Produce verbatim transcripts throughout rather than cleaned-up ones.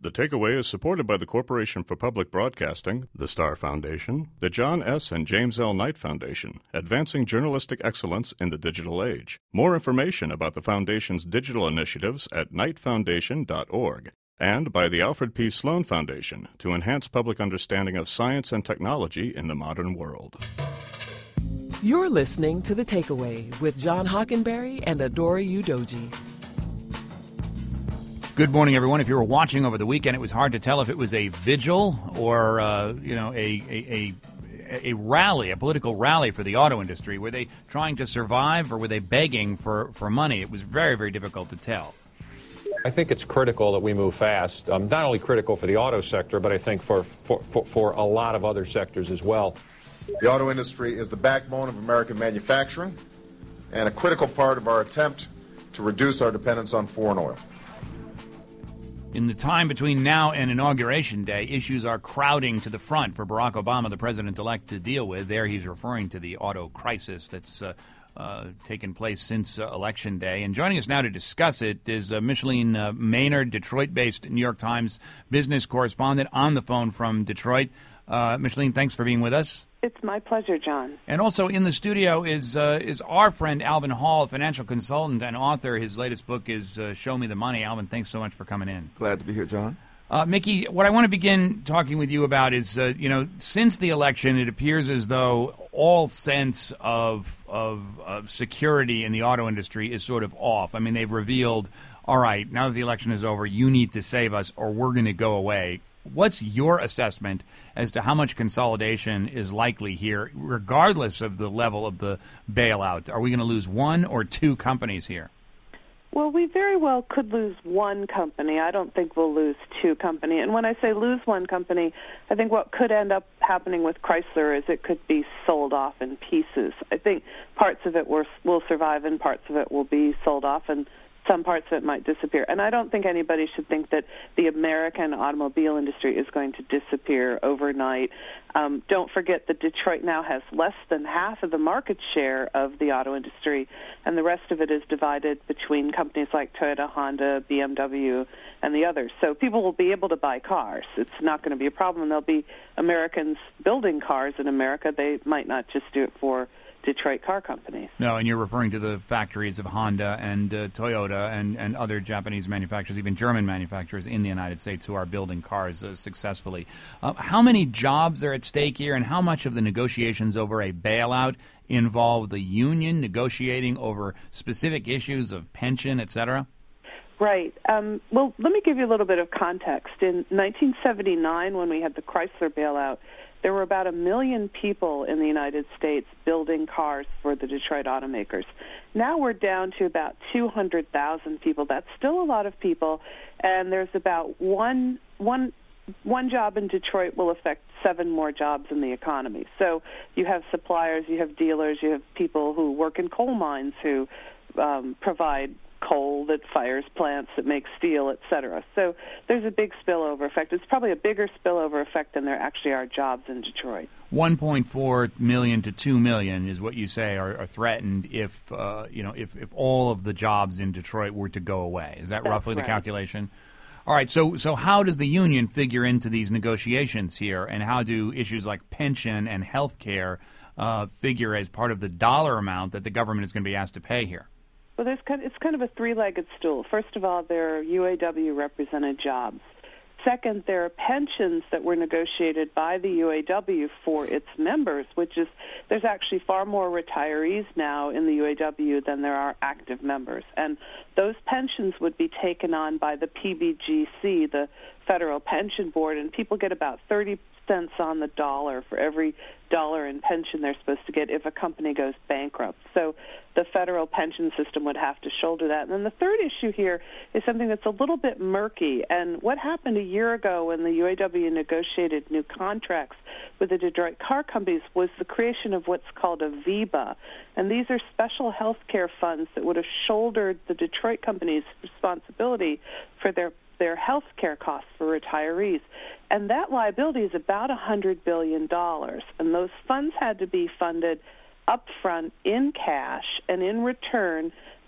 The Takeaway is supported by the Corporation for Public Broadcasting, the Star Foundation, the John S. and James L. Knight Foundation, advancing journalistic excellence in the digital age. More information about the Foundation's digital initiatives at knight foundation dot org, and by the Alfred P. Sloan Foundation to enhance public understanding of science and technology in the modern world. You're listening to The Takeaway with John Hockenberry and Adora Udoji. Good morning, everyone. If you were watching over the weekend, it was hard to tell if it was a vigil or, uh, you know, a, a, a, a rally, a political rally for the auto industry. Were they trying to survive or were they begging for, for money? It was very, very difficult to tell. I think it's critical that we move fast, um, not only critical for the auto sector, but I think for, for, for, for a lot of other sectors as well. The auto industry is the backbone of American manufacturing and a critical part of our attempt to reduce our dependence on foreign oil. In the time between now and Inauguration Day, issues are crowding to the front for Barack Obama, the president-elect, to deal with. There he's referring to the auto crisis that's uh, uh, taken place since uh, Election Day. And joining us now to discuss it is uh, Micheline uh, Maynard, Detroit-based New York Times business correspondent, on the phone from Detroit. Uh, Micheline, thanks for being with us. It's my pleasure, John. And also in the studio is uh, is our friend Alvin Hall, financial consultant and author. His latest book is uh, Show Me the Money. Alvin, thanks so much for coming in. Glad to be here, John. Uh, Mickey, what I want to begin talking with you about is, uh, you know, since the election, it appears as though all sense of, of of security in the auto industry is sort of off. I mean, they've revealed, all right, now that the election is over, you need to save us or we're going to go away. What's your assessment as to how much consolidation is likely here, regardless of the level of the bailout? Are we going to lose one or two companies here? Well, we very well could lose one company. I don't think we'll lose two companies. And when I say lose one company, I think what could end up happening with Chrysler is it could be sold off in pieces. I think parts of it will, will survive and parts of it will be sold off, and some parts of it might disappear. And I don't think anybody should think that the American automobile industry is going to disappear overnight. Um, don't forget that Detroit now has less than half of the market share of the auto industry, and the rest of it is divided between companies like Toyota, Honda, B M W, and the others. So people will be able to buy cars. It's not going to be a problem. There'll be Americans building cars in America. They might not just do it for Detroit car companies. No, and you're referring to the factories of Honda and uh, Toyota and, and other Japanese manufacturers, even German manufacturers in the United States who are building cars uh, successfully. Uh, how many jobs are at stake here, and how much of the negotiations over a bailout involve the union negotiating over specific issues of pension, et cetera? Right. Um, well, let me give you a little bit of context. In nineteen seventy-nine, when we had the Chrysler bailout, there were about a million people in the United States building cars for the Detroit automakers. Now we're down to about two hundred thousand people. That's still a lot of people, and there's about one one one job in Detroit will affect seven more jobs in the economy. So you have suppliers, you have dealers, you have people who work in coal mines who um, provide coal that fires plants that make steel, et cetera. So there's a big spillover effect. It's probably a bigger spillover effect than there actually are jobs in Detroit. one point four million to two million is what you say are, are threatened if uh, you know if, if all of the jobs in Detroit were to go away. Is that That's roughly right. the calculation? All right. So so how does the union figure into these negotiations here, and how do issues like pension and health care uh, figure as part of the dollar amount that the government is going to be asked to pay here? Well, there's kind of, it's kind of a three-legged stool. First of all, there are U A W-represented jobs. Second, there are pensions that were negotiated by the U A W for its members, which is there's actually far more retirees now in the U A W than there are active members. And those pensions would be taken on by the P B G C, the Federal Pension Board, and people get about thirty cents on the dollar for every dollar in pension they're supposed to get if a company goes bankrupt. So the federal pension system would have to shoulder that. And then the third issue here is something that's a little bit murky. And what happened a year ago when the U A W negotiated new contracts with the Detroit car companies was the creation of what's called a V B A. And these are special health care funds that would have shouldered the Detroit companies' responsibility for their their health care costs for retirees. And that liability is about one hundred billion dollars. And those funds had to be funded up front in cash, and in return, the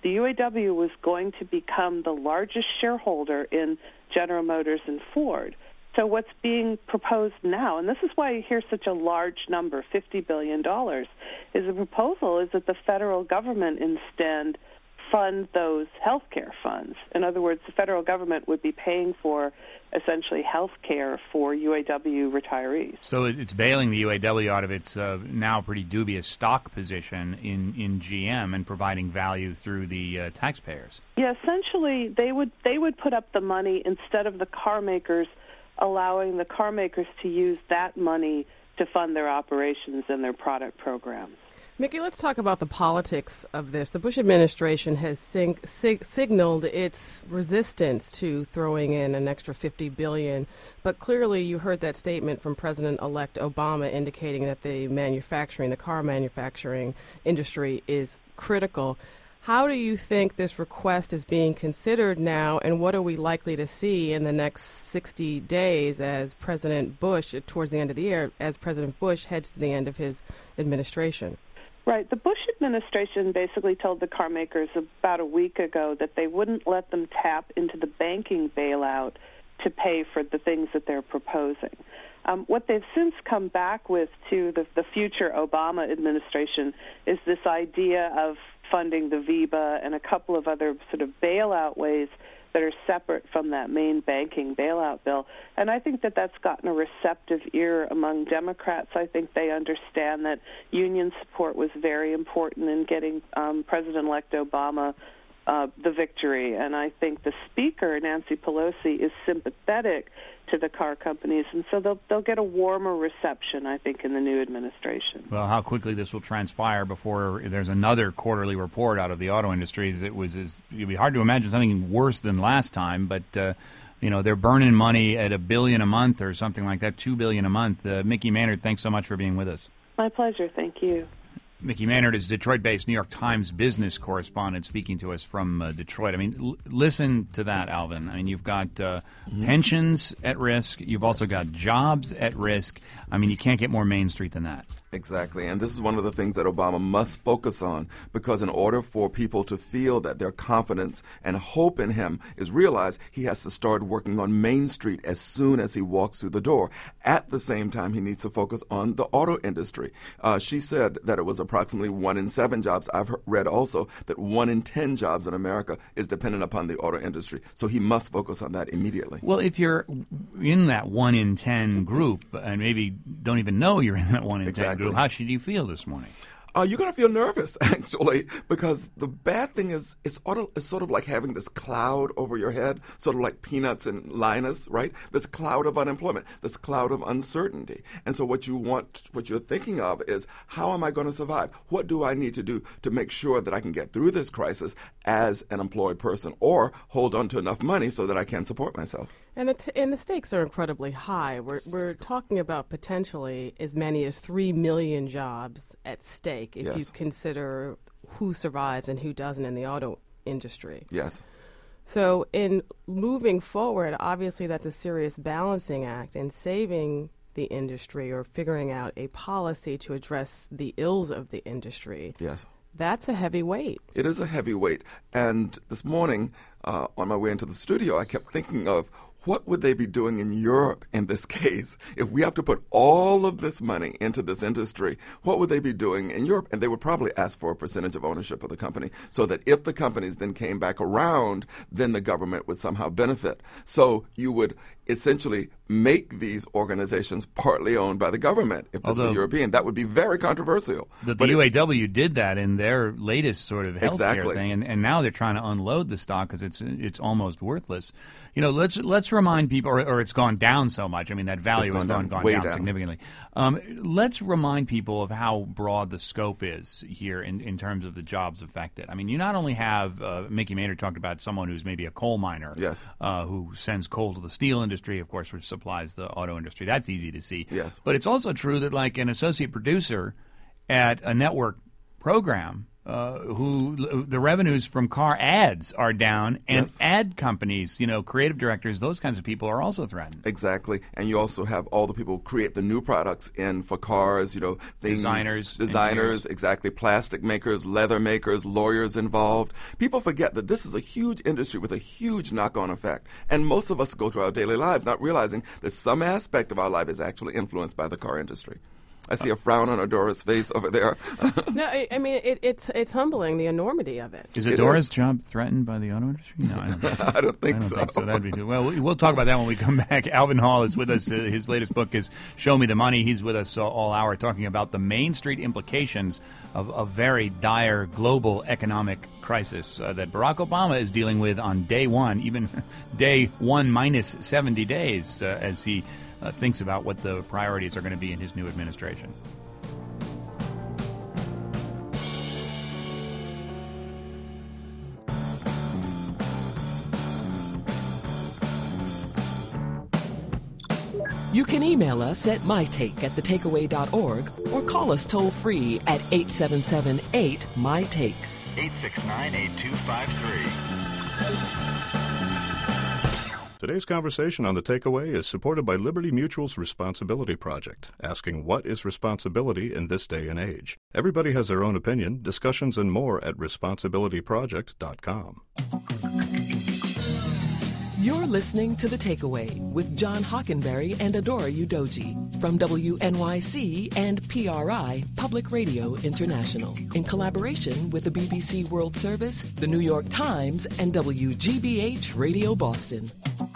the U A W was going to become the largest shareholder in General Motors and Ford. So what's being proposed now, and this is why you hear such a large number, fifty billion dollars, is the proposal is that the federal government instead fund those health care funds. In other words, the federal government would be paying for essentially health care for U A W retirees. So it's bailing the U A W out of its uh, now pretty dubious stock position in, in G M and providing value through the uh, taxpayers. Yeah, essentially they would they would put up the money instead of the car makers, allowing the car makers to use that money to fund their operations and their product programs. Mickey, let's talk about the politics of this. The Bush administration has sing- sig- signaled its resistance to throwing in an extra fifty billion dollars, but clearly you heard that statement from President-elect Obama indicating that the manufacturing, the car manufacturing industry is critical. How do you think this request is being considered now, and what are we likely to see in the next sixty days as President Bush, towards the end of the year, as President Bush heads to the end of his administration? Right. The Bush administration basically told the car makers about a week ago that they wouldn't let them tap into the banking bailout to pay for the things that they're proposing. Um, what they've since come back with to the, the future Obama administration is this idea of funding the V B A and a couple of other sort of bailout ways that are separate from that main banking bailout bill. And I think that that's gotten a receptive ear among Democrats. I think they understand that union support was very important in getting um, President-elect Obama uh, the victory. And I think the Speaker, Nancy Pelosi, is sympathetic to the car companies, and so they'll they'll get a warmer reception, I think, in the new administration. Well, how quickly this will transpire before there's another quarterly report out of the auto industry. It was is, it'd be hard to imagine something worse than last time, but uh, you know, they're burning money at a billion a month or something like that, two billion a month. Uh, Mickey Maynard, thanks so much for being with us. My pleasure. Thank you. Mickey Maynard is Detroit-based New York Times business correspondent speaking to us from uh, Detroit. I mean, l- listen to that, Alvin. I mean, you've got uh, mm-hmm. pensions at risk. You've also got jobs at risk. I mean, you can't get more Main Street than that. Exactly. And this is one of the things that Obama must focus on, because in order for people to feel that their confidence and hope in him is realized, he has to start working on Main Street as soon as he walks through the door. At the same time, he needs to focus on the auto industry. Uh, she said that it was approximately one in seven jobs. I've read also that one in ten jobs in America is dependent upon the auto industry. So he must focus on that immediately. Well, if you're in that one in ten group and maybe don't even know you're in that one in exactly. ten group, how should you feel this morning? Uh, you're going to feel nervous, actually, because the bad thing is it's, auto, it's sort of like having this cloud over your head, sort of like Peanuts and Linus, right? This cloud of unemployment, this cloud of uncertainty. And so what you want, what you're thinking of is, how am I going to survive? What do I need to do to make sure that I can get through this crisis as an employed person, or hold on to enough money so that I can support myself? And the, t- and the stakes are incredibly high. We're, we're talking about potentially as many as three million jobs at stake if yes. you consider who survives and who doesn't in the auto industry. Yes. So in moving forward, obviously that's a serious balancing act, and saving the industry or figuring out a policy to address the ills of the industry. Yes. That's a heavy weight. It is a heavy weight. And this morning, uh, on my way into the studio, I kept thinking of, what would they be doing in Europe in this case? If we have to put all of this money into this industry, what would they be doing in Europe? And they would probably ask for a percentage of ownership of the company, so that if the companies then came back around, then the government would somehow benefit. So you would essentially make these organizations partly owned by the government. If this Although, were European, that would be very controversial. The, the but U A W it, did that in their latest sort of healthcare exactly. thing, and, and now they're trying to unload the stock because it's it's almost worthless. You know, let's let's remind people, or, or it's gone down so much. I mean, that value gone has gone, down, gone way down, down. significantly. Um, let's remind people of how broad the scope is here in, in terms of the jobs affected. I mean, you not only have, uh, Mickey Maynard talked about someone who's maybe a coal miner, yes. uh, who sends coal to the steel industry, of course, which supplies the auto industry. That's easy to see. Yes. But it's also true that, like, an associate producer at a network program uh, who the revenues from car ads are down, and yes. ad companies, you know, creative directors, those kinds of people are also threatened. Exactly, and you also have all the people who create the new products in for cars, you know, things, designers, designers, engineers. exactly, plastic makers, leather makers, lawyers involved. People forget that this is a huge industry with a huge knock-on effect, and most of us go through our daily lives not realizing that some aspect of our life is actually influenced by the car industry. I see a frown on Adora's face over there. No, I, I mean, it, it's it's humbling, the enormity of it. Is It Adora's is. job threatened by the auto industry? No, I don't think so. I don't think I don't so. think so. That'd be good. Well, we- we'll talk about that when we come back. Alvin Hall is with us. Uh, his latest book is Show Me the Money. He's with us all, all hour talking about the Main Street implications of a very dire global economic crisis uh, that Barack Obama is dealing with on day one, even day one minus seventy days, uh, as he uh, thinks about what the priorities are going to be in his new administration. You can email us at mytake at thetakeaway dot org or call us toll free at eight seven seven eight M Y T A K E. eight six nine, eight two five three. Today's conversation on The Takeaway is supported by Liberty Mutual's Responsibility Project, asking what is responsibility in this day and age. Everybody has their own opinion. Discussions and more at responsibility project dot com. You're listening to The Takeaway with John Hockenberry and Adora Udoji from W N Y C and P R I, Public Radio International, in collaboration with the B B C World Service, the New York Times, and W G B H Radio Boston.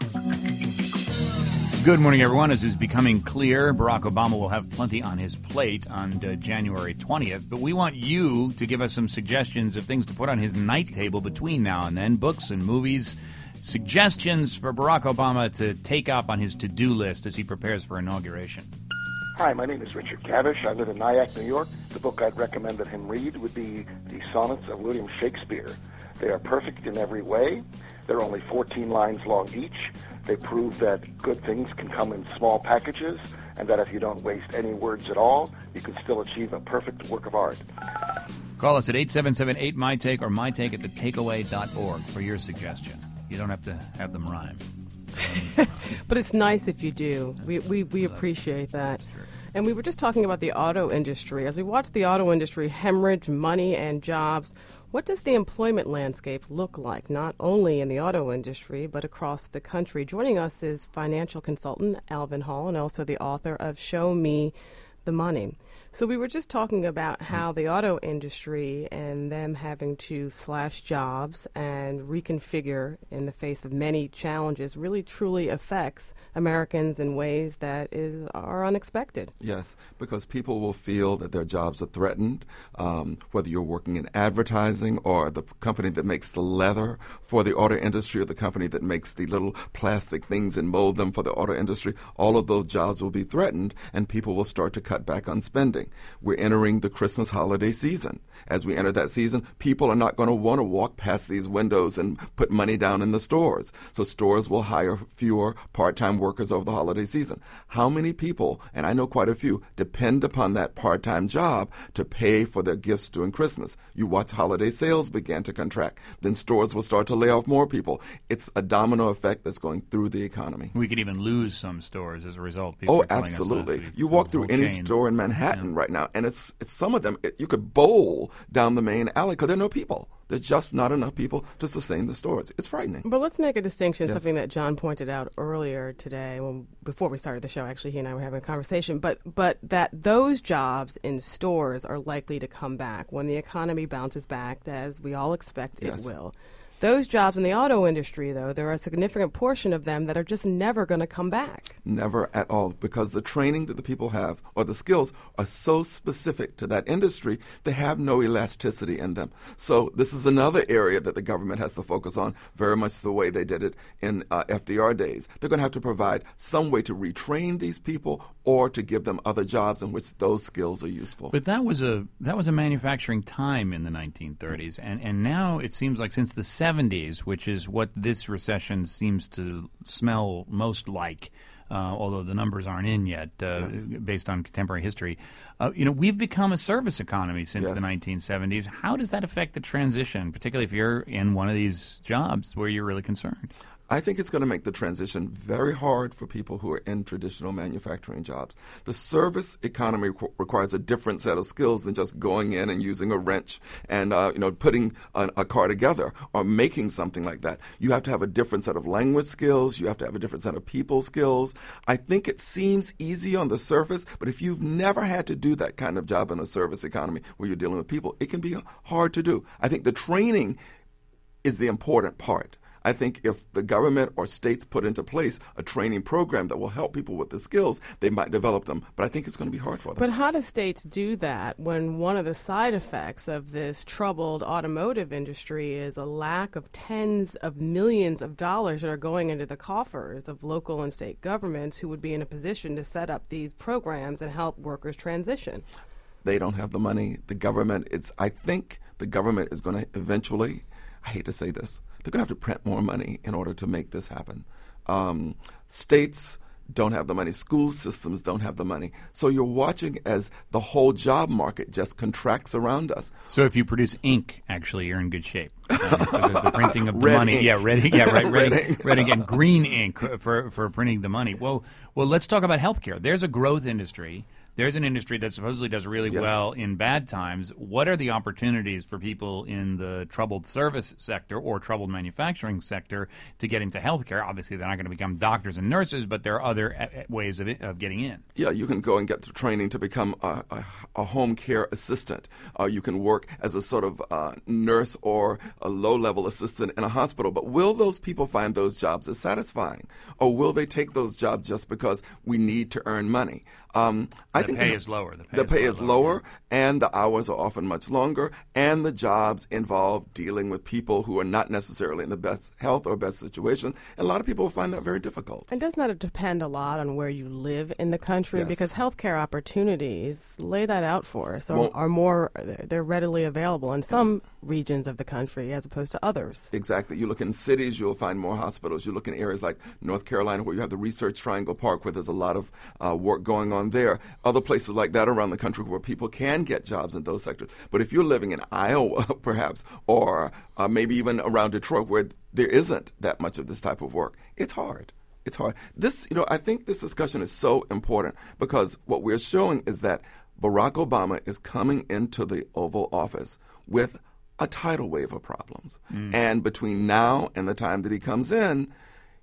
Good morning, everyone. As is becoming clear, Barack Obama will have plenty on his plate on uh, January twentieth, but we want you to give us some suggestions of things to put on his night table between now and then, books and movies, suggestions for Barack Obama to take up on his to-do list as he prepares for inauguration. Hi, my name is Richard Cavish. I live in Nyack, New York. The book I'd recommend that him read would be the Sonnets of William Shakespeare. They are perfect in every way. They're only fourteen lines long each. They prove that good things can come in small packages, and that if you don't waste any words at all, you can still achieve a perfect work of art. Call us at eight seven seven eight M Y T A K E or my take at the takeaway dot org for your suggestion. You don't have to have them rhyme. But it's nice if you do. We, we, we appreciate that. And we were just talking about the auto industry. As we watch the auto industry hemorrhage money and jobs, what does the employment landscape look like, not only in the auto industry, but across the country? Joining us is financial consultant Alvin Hall and also the author of Show Me the Money. So we were just talking about how the auto industry and them having to slash jobs and reconfigure in the face of many challenges really truly affects Americans in ways that is are unexpected. Yes, because people will feel that their jobs are threatened, um, whether you're working in advertising or the company that makes the leather for the auto industry or the company that makes the little plastic things and mold them for the auto industry. All of those jobs will be threatened, and people will start to cut back on spending. We're entering the Christmas holiday season. As we enter that season, people are not going to want to walk past these windows and put money down in the stores. So stores will hire fewer part-time workers over the holiday season. How many people, and I know quite a few, depend upon that part-time job to pay for their gifts during Christmas? You watch holiday sales begin to contract. Then stores will start to lay off more people. It's a domino effect that's going through the economy. We could even lose some stores as a result. People Oh, are telling us absolutely. last week. You walk Whole through any chains. store in Manhattan Yeah. right now, and it's it's some of them, it, you could bowl down the main alley because there are no people. There's just not enough people to sustain the stores. It's frightening. But let's make a distinction, Yes. something that John pointed out earlier today, when before we started the show. Actually, he and I were having a conversation. But but that those jobs in stores are likely to come back when the economy bounces back, as we all expect Yes. it will. Those jobs in the auto industry, though, there are a significant portion of them that are just never going to come back. Never at all, because the training that the people have or the skills are so specific to that industry, they have no elasticity in them. So this is another area that the government has to focus on, very much the way they did it in uh, F D R days. They're going to have to provide some way to retrain these people or to give them other jobs in which those skills are useful. But that was a that was a manufacturing time in the nineteen thirties, and and now it seems like since the seventies, which is what this recession seems to smell most like, uh, although the numbers aren't in yet, uh, yes. based on contemporary history. Uh, you know, we've become a service economy since yes. the nineteen seventies. How does that affect the transition, particularly if you're in one of these jobs where you're really concerned? I think it's going to make the transition very hard for people who are in traditional manufacturing jobs. The service economy qu- requires a different set of skills than just going in and using a wrench and uh, you know putting a, a car together or making something like that. You have to have a different set of language skills. You have to have a different set of people skills. I think it seems easy on the surface, but if you've never had to do that kind of job in a service economy where you're dealing with people, it can be hard to do. I think the training is the important part. I think if the government or states put into place a training program that will help people with the skills, they might develop them. But I think it's going to be hard for them. But how do states do that when one of the side effects of this troubled automotive industry is a lack of tens of millions of dollars that are going into the coffers of local and state governments who would be in a position to set up these programs and help workers transition? They don't have the money. The government, it's, I think the government is going to eventually, I hate to say this, they're going to have to print more money in order to make this happen. Um, states don't have the money. School systems don't have the money. So you're watching as the whole job market just contracts around us. So if you produce ink, actually, you're in good shape. Um, because the printing of the red money, ink. yeah, red, yeah, right, red, red ink, ink. red ink and green ink for for printing the money. Well, well, let's talk about healthcare. There's a growth industry. There's an industry that supposedly does really yes. well in bad times. What are the opportunities for people in the troubled service sector or troubled manufacturing sector to get into healthcare? Obviously, they're not going to become doctors and nurses, but there are other uh, ways of, it, of getting in. Yeah, you can go and get the training to become a, a, a home care assistant. Uh, you can work as a sort of uh, nurse or a low-level assistant in a hospital. But will those people find those jobs as satisfying? Or will they take those jobs just because we need to earn money? Um, I the think pay the, is lower. The pay, the is, pay lower, is lower, lower, and the hours are often much longer, and the jobs involve dealing with people who are not necessarily in the best health or best situation. And a lot of people find that very difficult. And doesn't that depend a lot on where you live in the country? Yes. Because healthcare opportunities, lay that out for us, are, Well, are more, they're readily available in some regions of the country as opposed to others. Exactly. You look in cities, you'll find more hospitals. You look in areas like North Carolina where you have the Research Triangle Park where there's a lot of uh, work going on there. Other places like that around the country where people can get jobs in those sectors. But if you're living in Iowa, perhaps, or uh, maybe even around Detroit where there isn't that much of this type of work, it's hard. It's hard. This, you know, I think this discussion is so important because what we're showing is that Barack Obama is coming into the Oval Office with a tidal wave of problems. Mm. And between now and the time that he comes in,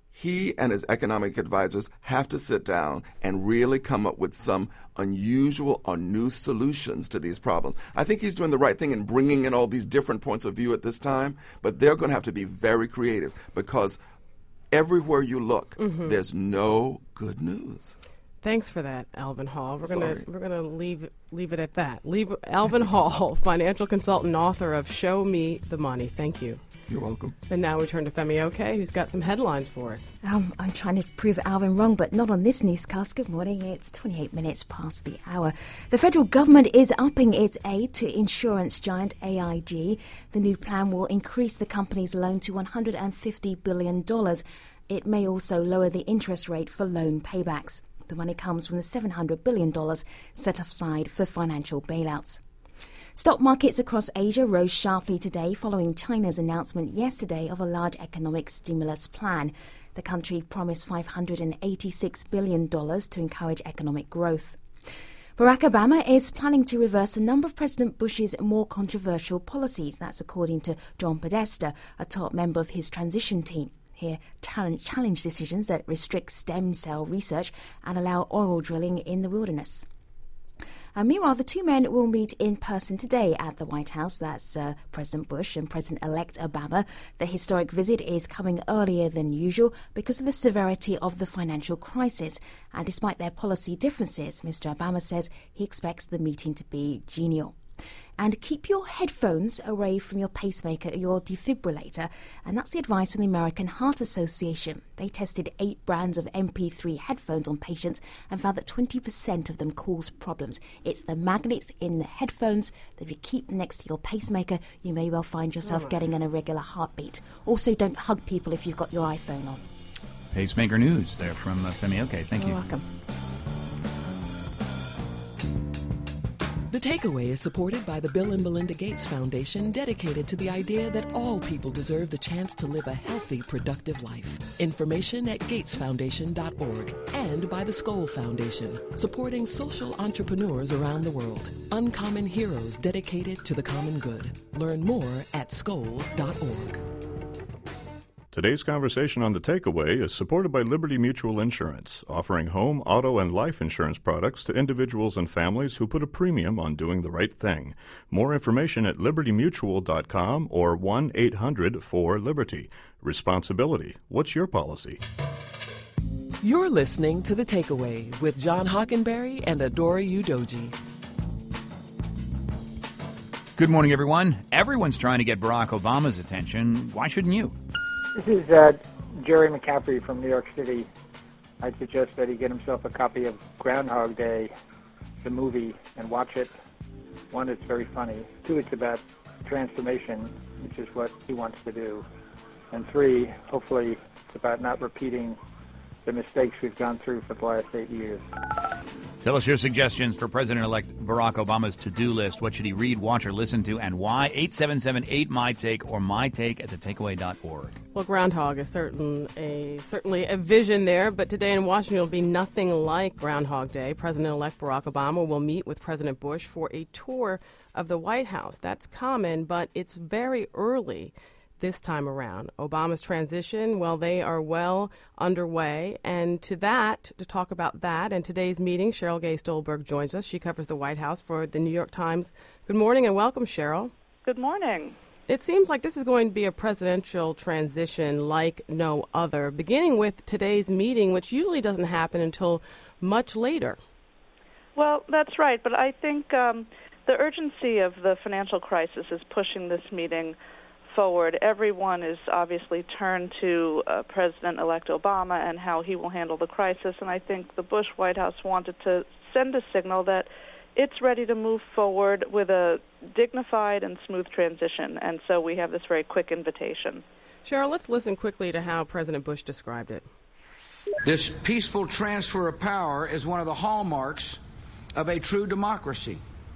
he and his economic advisors have to sit down and really come up with some unusual or new solutions to these problems. I think he's doing the right thing in bringing in all these different points of view at this time, but they're going to have to be very creative because everywhere you look, mm-hmm. there's no good news. Thanks for that, Alvin Hall. We're Sorry. gonna we're gonna leave leave it at that. Leave Alvin Hall, financial consultant, author of Show Me the Money. Thank you. You're welcome. And now we turn to Femi Oke, who's got some headlines for us. Um, I'm trying to prove Alvin wrong, but not on this newscast. Good morning. It's twenty-eight minutes past the hour. The federal government is upping its aid to insurance giant A I G. The new plan will increase the company's loan to one hundred fifty billion dollars. It may also lower the interest rate for loan paybacks. The money comes from the seven hundred billion dollars set aside for financial bailouts. Stock markets across Asia rose sharply today following China's announcement yesterday of a large economic stimulus plan. The country promised five hundred eighty-six billion dollars to encourage economic growth. Barack Obama is planning to reverse a number of President Bush's more controversial policies. That's according to John Podesta, a top member of his transition team. He challenge decisions that restrict stem cell research and allow oil drilling in the wilderness. And meanwhile, the two men will meet in person today at the White House. That's uh, President Bush and President-elect Obama. The historic visit is coming earlier than usual because of the severity of the financial crisis. And despite their policy differences, Mister Obama says he expects the meeting to be genial. And keep your headphones away from your pacemaker or your defibrillator. And that's the advice from the American Heart Association. They tested eight brands of M P three headphones on patients and found that twenty percent of them cause problems. It's the magnets in the headphones that if you keep next to your pacemaker, you may well find yourself getting an irregular heartbeat. Also, don't hug people if you've got your iPhone on. Pacemaker News there from uh, Femi Oke. Thank You're you. welcome. The Takeaway is supported by the Bill and Melinda Gates Foundation, dedicated to the idea that all people deserve the chance to live a healthy, productive life. Information at gates foundation dot org. And by the Skoll Foundation, supporting social entrepreneurs around the world. Uncommon heroes dedicated to the common good. Learn more at skoll dot org. Today's conversation on The Takeaway is supported by Liberty Mutual Insurance, offering home, auto, and life insurance products to individuals and families who put a premium on doing the right thing. More information at liberty mutual dot com or one eight hundred four liberty. Responsibility. What's your policy? You're listening to The Takeaway with John Hockenberry and Adora Udoji. Good morning, everyone. Everyone's trying to get Barack Obama's attention. Why shouldn't you? This is uh, Jerry McCaffrey from New York City. I'd suggest that he get himself a copy of Groundhog Day, the movie, and watch it. One, it's very funny. Two, it's about transformation, which is what he wants to do. And three, hopefully, it's about not repeating the mistakes we've gone through for the last eight years. Tell us your suggestions for President-elect Barack Obama's to-do list. What should he read, watch, or listen to, and why? eight seven seven eight, M Y Take or my take at the takeaway dot org. Well, Groundhog is certain a, certainly a vision there, but today in Washington will be nothing like Groundhog Day. President-elect Barack Obama will meet with President Bush for a tour of the White House. That's common, but it's very early this time around. Obama's transition, well, they are well underway. And to that, to talk about that and today's meeting, Cheryl Gay Stolberg joins us. She covers the White House for the New York Times. Good morning and welcome, Cheryl. Good morning. It seems like this is going to be a presidential transition like no other, beginning with today's meeting, which usually doesn't happen until much later. Well, that's right, but I think um, the urgency of the financial crisis is pushing this meeting forward. Everyone is obviously turned to uh, President-elect Obama and how he will handle the crisis, and I think the Bush White House wanted to send a signal that it's ready to move forward with a dignified and smooth transition, and so we have this very quick invitation. Cheryl, let's listen quickly to how President Bush described it. This peaceful transfer of power is one of the hallmarks of a true democracy.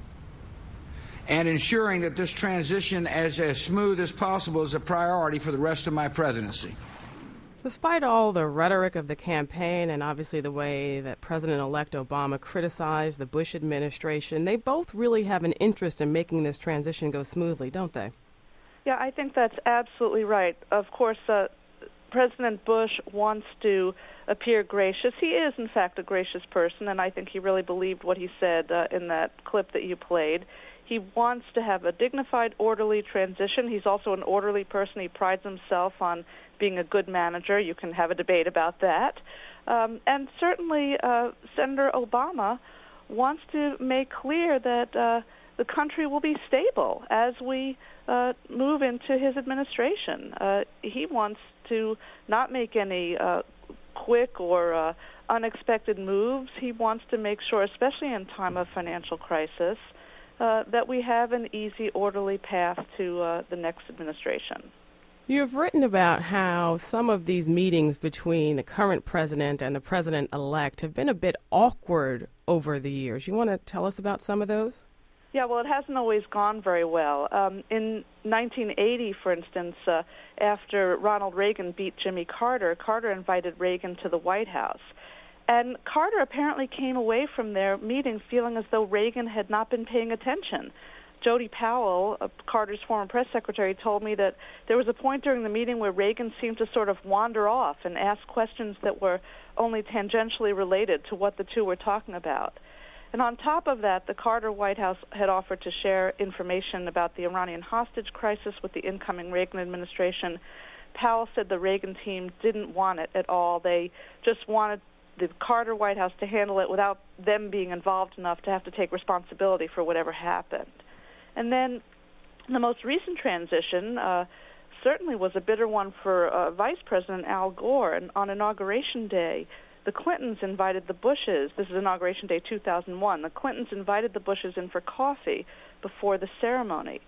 And ensuring that this transition is as smooth as possible is a priority for the rest of my presidency. Despite all the rhetoric of the campaign and obviously the way that President-elect Obama criticized the Bush administration, they both really have an interest in making this transition go smoothly, don't they? Yeah, I think that's absolutely right. Of course, uh, President Bush wants to appear gracious. He is, in fact, a gracious person, and I think he really believed what he said uh, in that clip that you played. He wants to have a dignified, orderly transition. He's also an orderly person. He prides himself on being a good manager. You can have a debate about that. Um, and certainly uh, Senator Obama wants to make clear that uh, the country will be stable as we uh, move into his administration. Uh, he wants to not make any uh, quick or uh, unexpected moves. He wants to make sure, especially in time of financial crisis, Uh, that we have an easy, orderly path to uh, the next administration. You've written about how some of these meetings between the current president and the president-elect have been a bit awkward over the years. You want to tell us about some of those? Yeah, well, it hasn't always gone very well. Um, in nineteen eighty, for instance, uh, after Ronald Reagan beat Jimmy Carter, Carter invited Reagan to the White House. And Carter apparently came away from their meeting feeling as though Reagan had not been paying attention. Jody Powell, uh, Carter's former press secretary, told me that there was a point during the meeting where Reagan seemed to sort of wander off and ask questions that were only tangentially related to what the two were talking about. And on top of that, the Carter White House had offered to share information about the Iranian hostage crisis with the incoming Reagan administration. Powell said the Reagan team didn't want it at all. They just wanted the Carter White House to handle it without them being involved enough to have to take responsibility for whatever happened. And then the most recent transition uh, certainly was a bitter one for uh, Vice President Al Gore. And on Inauguration Day, the Clintons invited the Bushes. This is Inauguration Day two thousand one. The Clintons invited the Bushes in for coffee before the ceremony.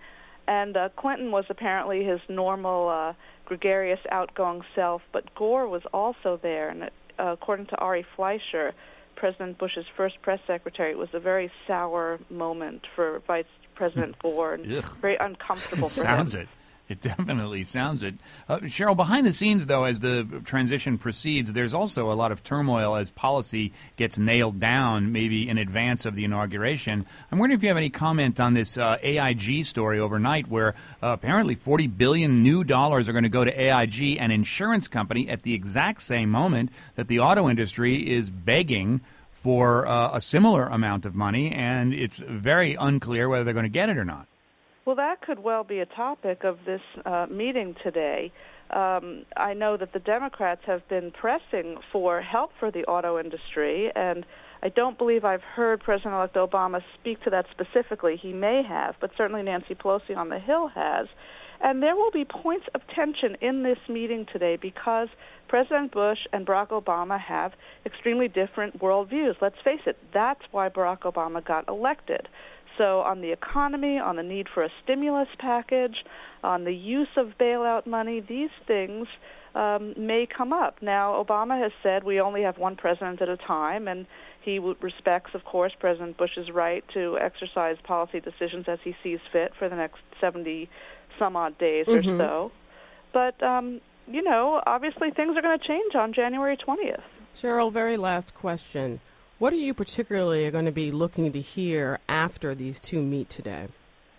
And uh, Clinton was apparently his normal, uh, gregarious, outgoing self, but Gore was also there. And uh, according to Ari Fleischer, President Bush's first press secretary, it was a very sour moment for Vice President Gore, and very uncomfortable for him. Sounds it. It definitely sounds it. Uh, Cheryl, behind the scenes, though, as the transition proceeds, there's also a lot of turmoil as policy gets nailed down, maybe in advance of the inauguration. I'm wondering if you have any comment on this uh, A I G story overnight, where uh, apparently forty billion new dollars are going to go to A I G, an insurance company, at the exact same moment that the auto industry is begging for uh, a similar amount of money, and it's very unclear whether they're going to get it or not. Well, that could well be a topic of this uh, meeting today. Um, I know that the Democrats have been pressing for help for the auto industry, and I don't believe I've heard President-elect Obama speak to that specifically. He may have, but certainly Nancy Pelosi on the Hill has. And there will be points of tension in this meeting today because President Bush and Barack Obama have extremely different worldviews. Let's face it, that's why Barack Obama got elected. So on the economy, on the need for a stimulus package, on the use of bailout money, these things um, may come up. Now, Obama has said we only have one president at a time, and he respects, of course, President Bush's right to exercise policy decisions as he sees fit for the next seventy-some-odd days mm-hmm. or so. But, um, you know, obviously things are going to change on January twentieth. Cheryl, very last question. What are you particularly going to be looking to hear after these two meet today?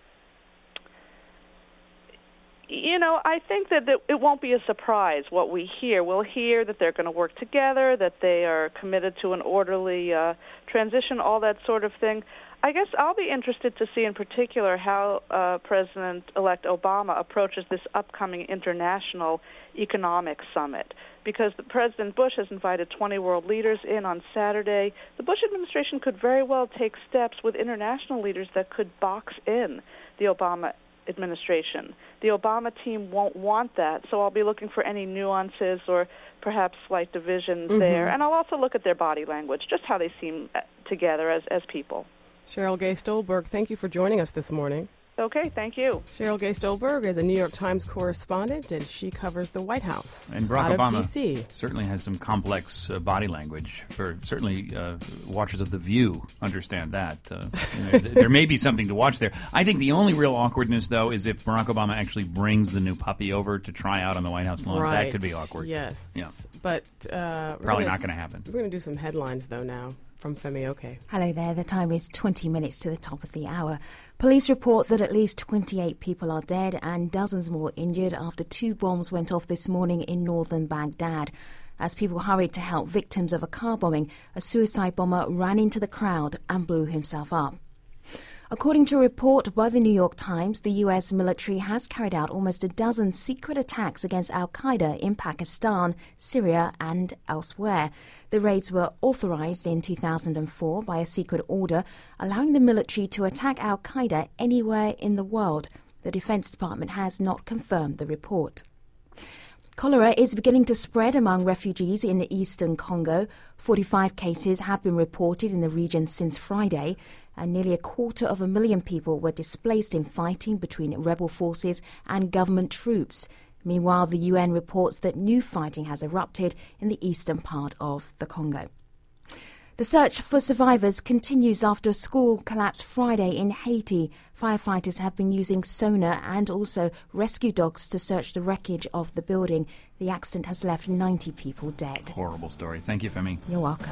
You know, I think that it won't be a surprise what we hear. We'll hear that they're going to work together, that they are committed to an orderly uh, transition, all that sort of thing. I guess I'll be interested to see in particular how uh, President-elect Obama approaches this upcoming international economic summit, because the President Bush has invited twenty world leaders in on Saturday. The Bush administration could very well take steps with international leaders that could box in the Obama administration. The Obama team won't want that, so I'll be looking for any nuances or perhaps slight divisions mm-hmm. there. And I'll also look at their body language, just how they seem together as, as people. Cheryl Gay Stolberg, thank you for joining us this morning. Okay, thank you. Cheryl Gay Stolberg is a New York Times correspondent, and she covers the White House and Barack out of Obama D C certainly has some complex uh, body language. For certainly uh, watchers of The View understand that. Uh, you know, th- there may be something to watch there. I think the only real awkwardness, though, is if Barack Obama actually brings the new puppy over to try out on the White House lawn. Right. That could be awkward. Yes. Yeah. But uh, probably gonna, not going to happen. We're going to do some headlines, though, now. From Femi Oke. Hello there. The time is twenty minutes to the top of the hour. Police report that at least twenty-eight people are dead and dozens more injured after two bombs went off this morning in northern Baghdad. As people hurried to help victims of a car bombing, a suicide bomber ran into the crowd and blew himself up. According to a report by the New York Times, the U S military has carried out almost a dozen secret attacks against al-Qaeda in Pakistan, Syria and elsewhere. The raids were authorized in two thousand four by a secret order, allowing the military to attack al-Qaeda anywhere in the world. The Defense Department has not confirmed the report. Cholera is beginning to spread among refugees in eastern Congo. forty-five cases have been reported in the region since Friday, and nearly a quarter of a million people were displaced in fighting between rebel forces and government troops. Meanwhile, the U N reports that new fighting has erupted in the eastern part of the Congo. The search for survivors continues after a school collapsed Friday in Haiti. Firefighters have been using sonar and also rescue dogs to search the wreckage of the building. The accident has left ninety people dead. Horrible story. Thank you, Femi. You're welcome.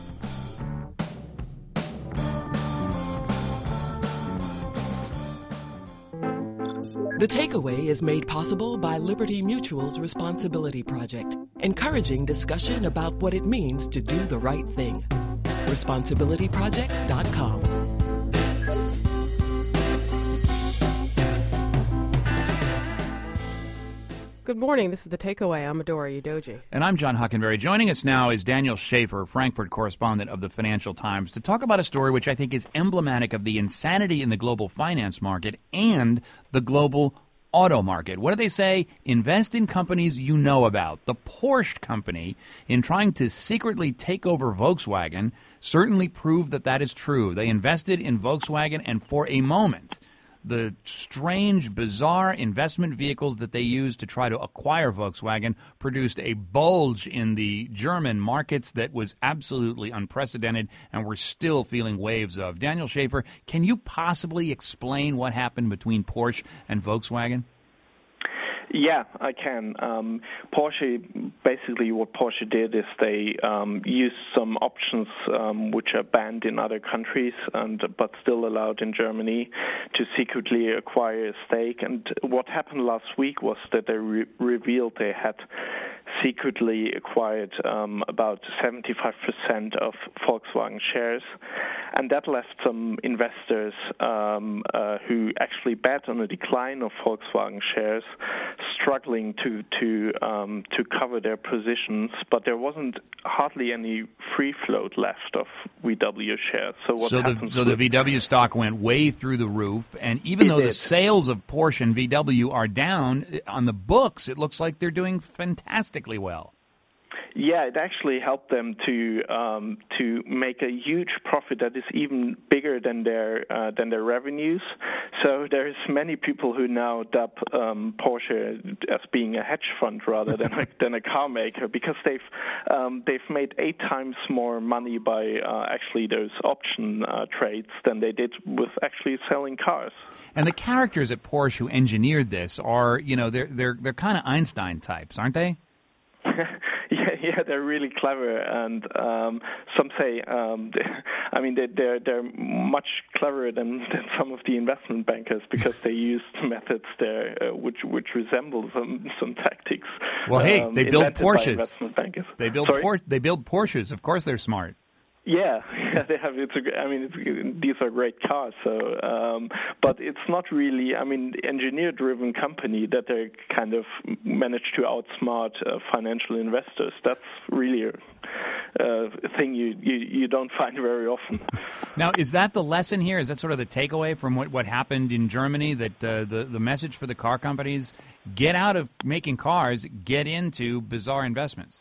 The Takeaway is made possible by Liberty Mutual's Responsibility Project, encouraging discussion about what it means to do the right thing. responsibility project dot com. Good morning. This is The Takeaway. I'm Adora Udoji. And I'm John Hockenberry. Joining us now is Daniel Schaefer, Frankfurt correspondent of the Financial Times, to talk about a story which I think is emblematic of the insanity in the global finance market and the global auto market. What do they say? Invest in companies you know about. The Porsche company, in trying to secretly take over Volkswagen, certainly proved that that is true. They invested in Volkswagen, and for a moment, the strange, bizarre investment vehicles that they used to try to acquire Volkswagen produced a bulge in the German markets that was absolutely unprecedented, and we're still feeling waves of. Daniel Schaffer, can you possibly explain what happened between Porsche and Volkswagen? Yeah, I can. Um, Porsche, basically what Porsche did is they um, used some options um, which are banned in other countries and but still allowed in Germany to secretly acquire a stake. And what happened last week was that they re- revealed they had secretly acquired um, about seventy-five percent of Volkswagen shares. And that left some investors um, uh, who actually bet on a decline of Volkswagen shares struggling to to um, to cover their positions, but there wasn't hardly any free float left of V W shares. So what so the happens so the V W stock went way through the roof, and even though did. the sales of Porsche and V W are down on the books, it looks like they're doing fantastically well. Yeah, it actually helped them to um, to make a huge profit that is even bigger than their uh, than their revenues. So there's many people who now dub um, Porsche as being a hedge fund rather than a, than a car maker, because they've um, they've made eight times more money by uh, actually those option uh, trades than they did with actually selling cars. And the characters at Porsche who engineered this are, you know, they're they're they're kind of Einstein types, aren't they? Yeah, yeah, they're really clever, and um, some say, um, they, I mean, they, they're they're much cleverer than, than some of the investment bankers because they used methods there uh, which which resemble some some tactics. Well, hey, um, they build invented by Porsches. investment bankers. They build Sorry? Por- They build Porsches. Of course, they're smart. Yeah, yeah, they have. It's a, I mean, it's, these are great cars. So, um, but it's not really. I mean, engineer-driven company that they kind of manage to outsmart uh, financial investors. That's really a, a thing you, you you don't find very often. Now, is that the lesson here? Is that sort of the takeaway from what, what happened in Germany? That uh, the the message for the car companies: get out of making cars, get into bizarre investments.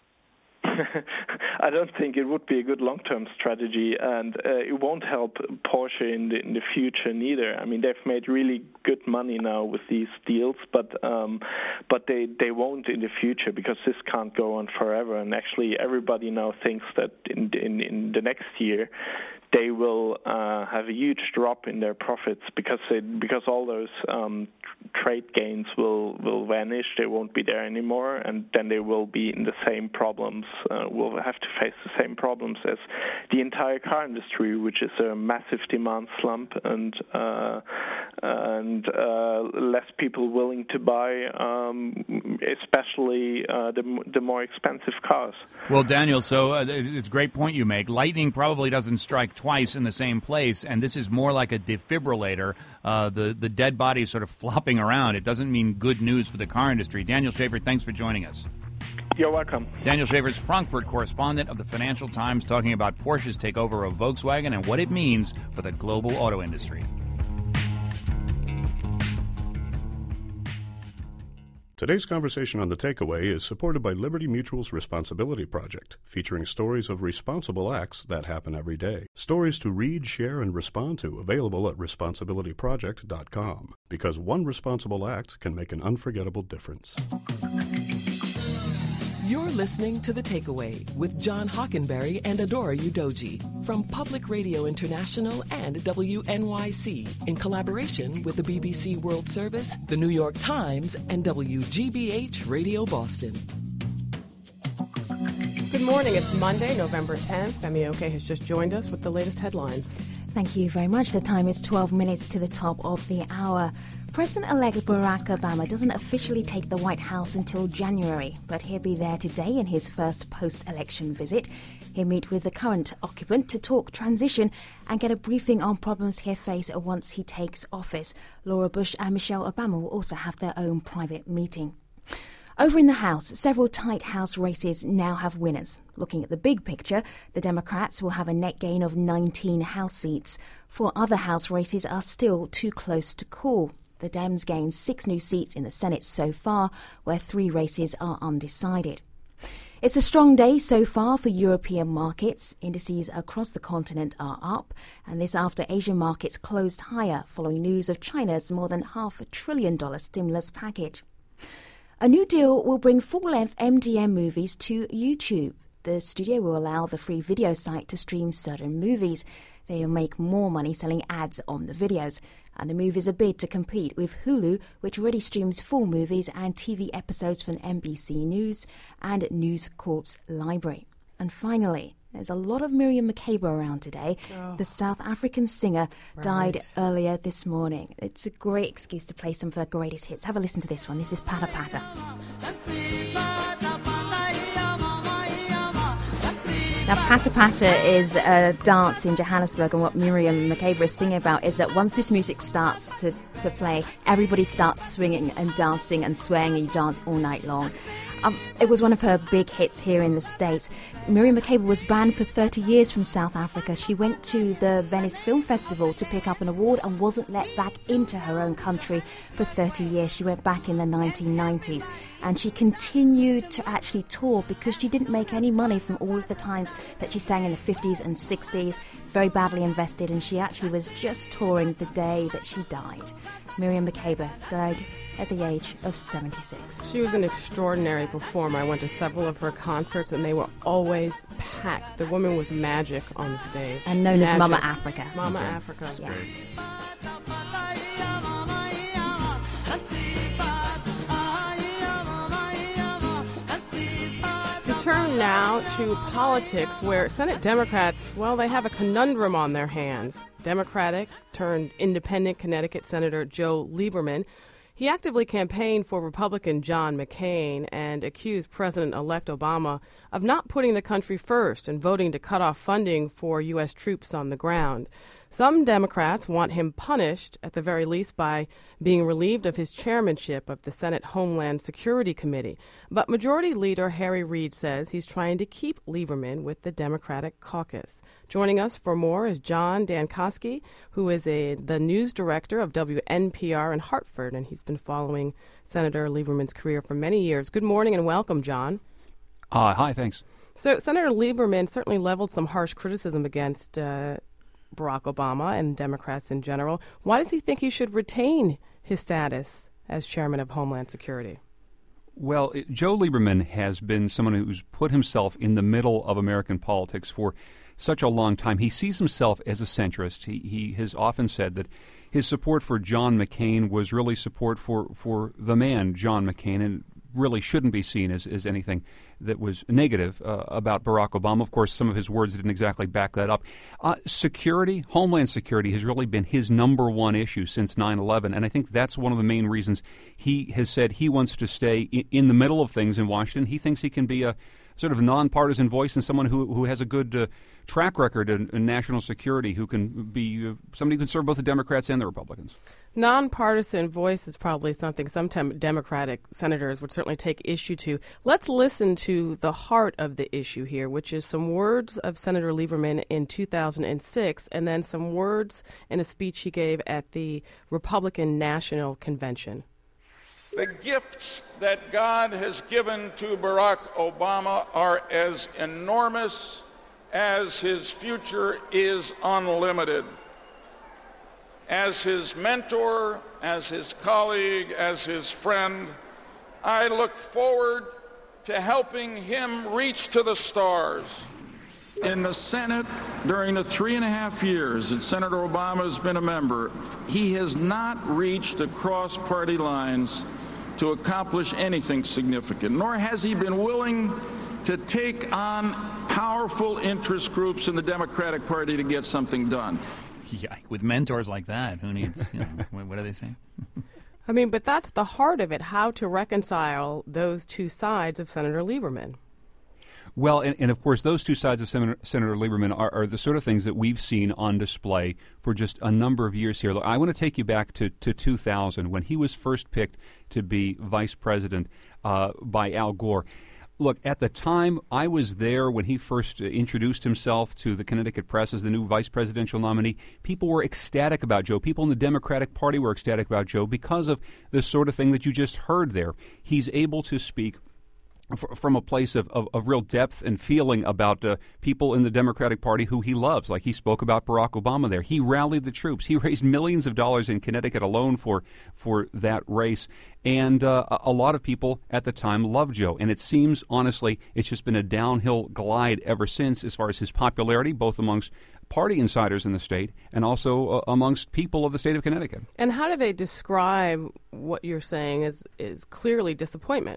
I don't think it would be a good long-term strategy, and uh, it won't help Porsche in the, in the future neither. I mean, they've made really good money now with these deals, but um, but they, they won't in the future because this can't go on forever. And actually, everybody now thinks that in in, in the next year they will uh, have a huge drop in their profits because they, because all those um, trade gains will, will vanish. They won't be there anymore, and then they will be in the same problems. Uh, will have to face the same problems as the entire car industry, which is a massive demand slump and uh, and uh, less people willing to buy, um, especially uh, the the more expensive cars. Well, Daniel, so uh, it's a great point you make. Lightning probably doesn't strike twice in the same place, and this is more like a defibrillator. Uh, the, the dead body is sort of flopping around. It doesn't mean good news for the car industry. Daniel Schaffer, thanks for joining us. You're welcome. Daniel Schaffer is Frankfurt correspondent of the Financial Times, talking about Porsche's takeover of Volkswagen and what it means for the global auto industry. Today's conversation on The Takeaway is supported by Liberty Mutual's Responsibility Project, featuring stories of responsible acts that happen every day. Stories to read, share, and respond to, available at responsibility project dot com. Because one responsible act can make an unforgettable difference. You're listening to The Takeaway with John Hockenberry and Adora Udoji from Public Radio International and W N Y C in collaboration with the B B C World Service, the New York Times, and W G B H Radio Boston. Good morning. It's Monday, November tenth. Femi Oke has just joined us with the latest headlines. Thank you very much. The time is twelve minutes to the top of the hour. President-elect Barack Obama doesn't officially take the White House until January, but he'll be there today in his first post-election visit. He'll meet with the current occupant to talk transition and get a briefing on problems he'll face once he takes office. Laura Bush and Michelle Obama will also have their own private meeting. Over in the House, several tight House races now have winners. Looking at the big picture, the Democrats will have a net gain of nineteen House seats. Four other House races are still too close to call. The Dems gained six new seats in the Senate so far, where three races are undecided. It's a strong day so far for European markets. Indices across the continent are up, and this after Asian markets closed higher following news of China's more than half a trillion dollar stimulus package. A new deal will bring full-length M D M movies to YouTube. The studio will allow the free video site to stream certain movies. They will make more money selling ads on the videos. And the move is a bid to compete with Hulu, which already streams full movies and T V episodes from N B C News and News Corp's library. And finally, there's a lot of Miriam Makeba around today. Oh. The South African singer right. died earlier this morning. It's a great excuse to play some of her greatest hits. Have a listen to this one. This is Pata Pata. Now, Pata Pata is a dance in Johannesburg, and what Miriam Makeba is singing about is that once this music starts to, to play, everybody starts swinging and dancing and swaying, and you dance all night long. Um, it was one of her big hits here in the States. Miriam Makeba was banned for thirty years from South Africa. She went to the Venice Film Festival to pick up an award and wasn't let back into her own country for thirty years. She went back in the nineteen nineties, and she continued to actually tour because she didn't make any money from all of the times that she sang in the fifties and sixties, very badly invested, and she actually was just touring the day that she died. Miriam Makeba died at the age of seventy-six. She was an extraordinary performer. I went to several of her concerts, and they were always packed. The woman was magic on the stage. And known magic. as Mama Africa. Mama okay. Africa. Yeah. We turn now to politics, where Senate Democrats, well, they have a conundrum on their hands. Democratic turned independent Connecticut Senator Joe Lieberman. He actively campaigned for Republican John McCain and accused President-elect Obama of not putting the country first and voting to cut off funding for U S troops on the ground. Some Democrats want him punished, at the very least, by being relieved of his chairmanship of the Senate Homeland Security Committee. But Majority Leader Harry Reid says he's trying to keep Lieberman with the Democratic caucus. Joining us for more is John Dankosky, who is a, the news director of W N P R in Hartford, and he's been following Senator Lieberman's career for many years. Good morning and welcome, John. Uh, hi, thanks. So Senator Lieberman certainly leveled some harsh criticism against uh, Barack Obama and Democrats in general. Why does he think he should retain his status as chairman of Homeland Security? Well, it, Joe Lieberman has been someone who's put himself in the middle of American politics for such a long time. He sees himself as a centrist. He, he has often said that his support for John McCain was really support for, for the man, John McCain, and really shouldn't be seen as, as anything that was negative uh, about Barack Obama. Of course, some of his words didn't exactly back that up. Uh, security, Homeland Security, has really been his number one issue since nine eleven, and I think that's one of the main reasons he has said he wants to stay in, in the middle of things in Washington. He thinks he can be a sort of nonpartisan voice and someone who, who has a good uh, track record in, in national security, who can be uh, somebody who can serve both the Democrats and the Republicans. Nonpartisan voice is probably something some tem- Democratic senators would certainly take issue to. Let's listen to the heart of the issue here, which is some words of Senator Lieberman in two thousand six, and then some words in a speech he gave at the Republican National Convention. The gifts that God has given to Barack Obama are as enormous as his future is unlimited. As his mentor, as his colleague, as his friend, I look forward to helping him reach to the stars. In the Senate, during the three and a half years that Senator Obama has been a member, he has not reached across party lines to accomplish anything significant, nor has he been willing to take on powerful interest groups in the Democratic Party to get something done. Yeah, with mentors like that, who needs, you know, what do they say? I mean, but that's the heart of it, how to reconcile those two sides of Senator Lieberman. Well, and, and of course, those two sides of Senator, Senator Lieberman are, are the sort of things that we've seen on display for just a number of years here. Look, I want to take you back to, to two thousand, when he was first picked to be vice president uh, by Al Gore. Look, at the time, I was there when he first uh, introduced himself to the Connecticut press as the new vice presidential nominee. People were ecstatic about Joe. People in the Democratic Party were ecstatic about Joe because of the sort of thing that you just heard there. He's able to speak f- from a place of, of, of real depth and feeling about uh, people in the Democratic Party who he loves. Like he spoke about Barack Obama there. He rallied the troops. He raised millions of dollars in Connecticut alone for for that race. And uh, a lot of people at the time loved Joe. And it seems, honestly, it's just been a downhill glide ever since as far as his popularity, both amongst party insiders in the state and also uh, amongst people of the state of Connecticut. And how do they describe what you're saying as is clearly disappointment?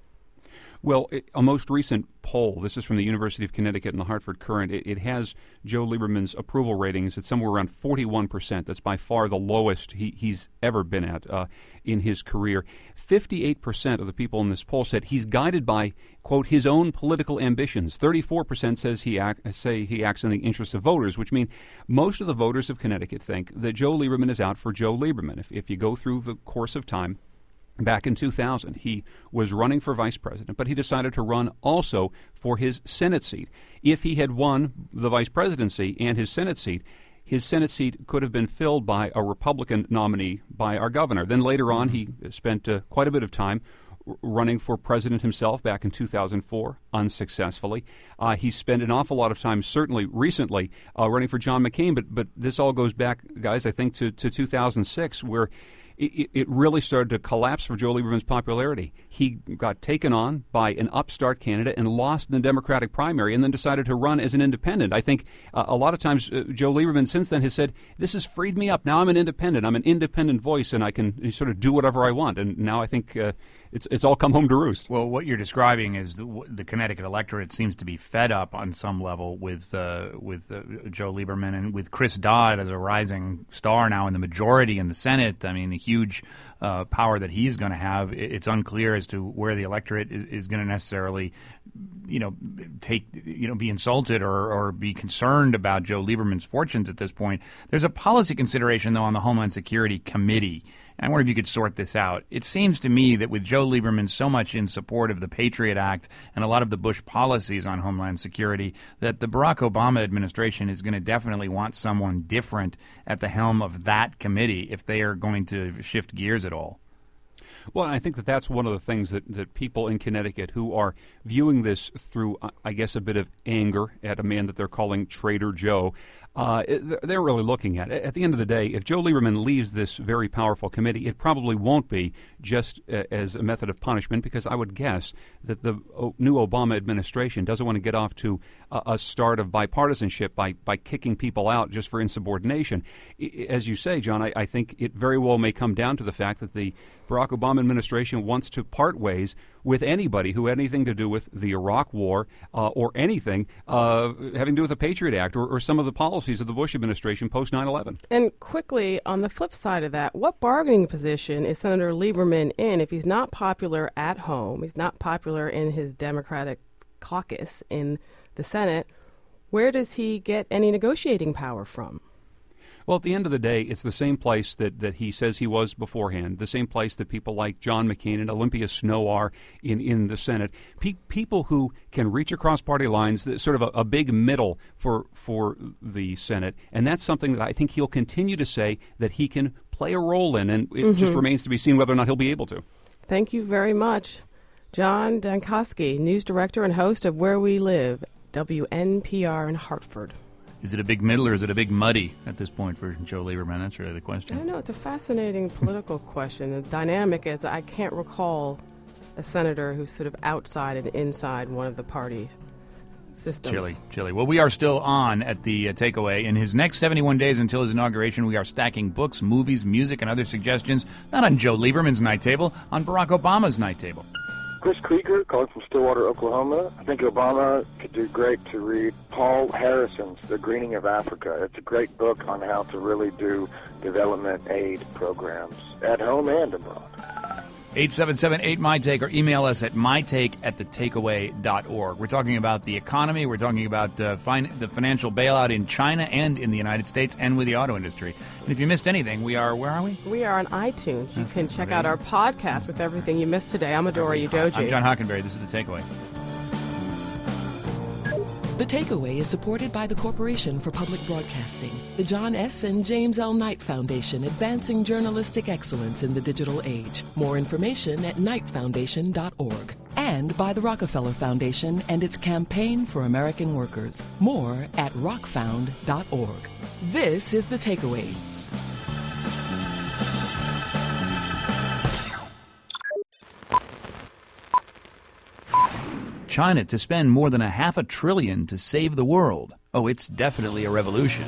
Well, it, a most recent poll, this is from the University of Connecticut and the Hartford Courant, it, it has Joe Lieberman's approval ratings at somewhere around forty-one percent. That's by far the lowest he, he's ever been at uh, in his career. fifty-eight percent of the people in this poll said he's guided by, quote, his own political ambitions. thirty-four percent says he act, say he acts in the interests of voters, which means most of the voters of Connecticut think that Joe Lieberman is out for Joe Lieberman. If, if you go through the course of time, back in two thousand, he was running for vice president, but he decided to run also for his Senate seat. If he had won the vice presidency and his Senate seat, his Senate seat could have been filled by a Republican nominee, by our governor. Then later on, he spent uh, quite a bit of time running for president himself back in two thousand four, unsuccessfully. Uh, he spent an awful lot of time, certainly recently, uh, running for John McCain, but but this all goes back, guys, I think to, to two thousand six, where It, it really started to collapse for Joe Lieberman's popularity. He got taken on by an upstart candidate and lost in the Democratic primary and then decided to run as an independent. I think uh, a lot of times uh, Joe Lieberman since then has said, this has freed me up. Now I'm an independent. I'm an independent voice and I can sort of do whatever I want. And now I think uh, it's it's all come home to roost. Well, what you're describing is the, the Connecticut electorate seems to be fed up on some level with uh, with uh, Joe Lieberman and with Chris Dodd as a rising star now in the majority in the Senate. I mean, the huge uh, power that he's going to have. It's unclear as to where the electorate is, is going to necessarily, you know, take, you know, be insulted or, or be concerned about Joe Lieberman's fortunes at this point. There's a policy consideration, though, on the Homeland Security Committee. I wonder if you could sort this out. It seems to me that with Joe Lieberman so much in support of the Patriot Act and a lot of the Bush policies on Homeland Security, that the Barack Obama administration is going to definitely want someone different at the helm of that committee if they are going to shift gears at all. Well, I think that that's one of the things that, that people in Connecticut who are viewing this through, I guess, a bit of anger at a man that they're calling Trader Joe, uh, they're really looking at. At the end of the day, if Joe Lieberman leaves this very powerful committee, it probably won't be just uh, as a method of punishment, because I would guess that the o- new Obama administration doesn't want to get off to a, a start of bipartisanship by, by kicking people out just for insubordination. I, as you say, John, I, I think it very well may come down to the fact that the Barack Obama administration wants to part ways with anybody who had anything to do with the Iraq War uh, or anything uh, having to do with the Patriot Act or, or some of the policies of the Bush administration post nine eleven. And quickly, on the flip side of that, what bargaining position is Senator Lieberman in if he's not popular at home, he's not popular in his Democratic caucus in the Senate? Where does he get any negotiating power from? Well, at the end of the day, it's the same place that, that he says he was beforehand, the same place that people like John McCain and Olympia Snowe are in, in the Senate. Pe- people who can reach across party lines, sort of a, a big middle for, for the Senate. And that's something that I think he'll continue to say that he can play a role in, and it mm-hmm. just remains to be seen whether or not he'll be able to. Thank you very much. John Dankosky, news director and host of Where We Live, W N P R in Hartford. Is it a big middle or is it a big muddy at this point for Joe Lieberman? That's really the question. I don't know. It's a fascinating political question. The dynamic is I can't recall a senator who's sort of outside and inside one of the party systems. Chilly, chilly. Well, we are still on at the uh, takeaway. In his next seventy-one days until his inauguration, we are stacking books, movies, music, and other suggestions, not on Joe Lieberman's night table, on Barack Obama's night table. Chris Krieger, calling from Stillwater, Oklahoma. I think Obama could do great to read Paul Harrison's The Greening of Africa. It's a great book on how to really do development aid programs at home and abroad. eight seven seven eight my take or email us at mytake at the takeaway dot org. We're talking about the economy. We're talking about uh, fin- the financial bailout in China and in the United States and with the auto industry. And if you missed anything, we are, where are we? We are on iTunes. You can check out our podcast with everything you missed today. I'm Adora Udoji. I'm John Hockenberry. This is The Takeaway. The Takeaway is supported by the Corporation for Public Broadcasting, the John S. and James L. Knight Foundation, advancing journalistic excellence in the digital age. More information at knight foundation dot org. And and by the Rockefeller Foundation and its campaign for American workers. More at rock found dot org. This is The Takeaway. China to spend more than a half a trillion to save the world. Oh, it's definitely a revolution.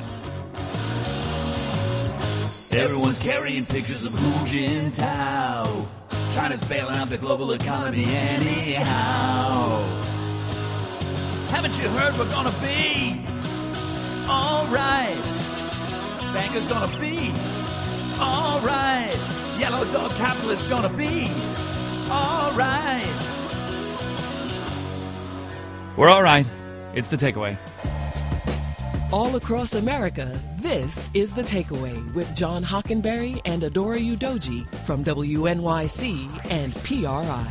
Everyone's carrying pictures of Hu Jintao. China's bailing out the global economy anyhow. Haven't you heard we're gonna be all right? Bankers gonna be all right. Yellow dog capitalists gonna be all right. We're all right. It's The Takeaway. All across America, this is The Takeaway with John Hockenberry and Adora Udoji from W N Y C and P R I.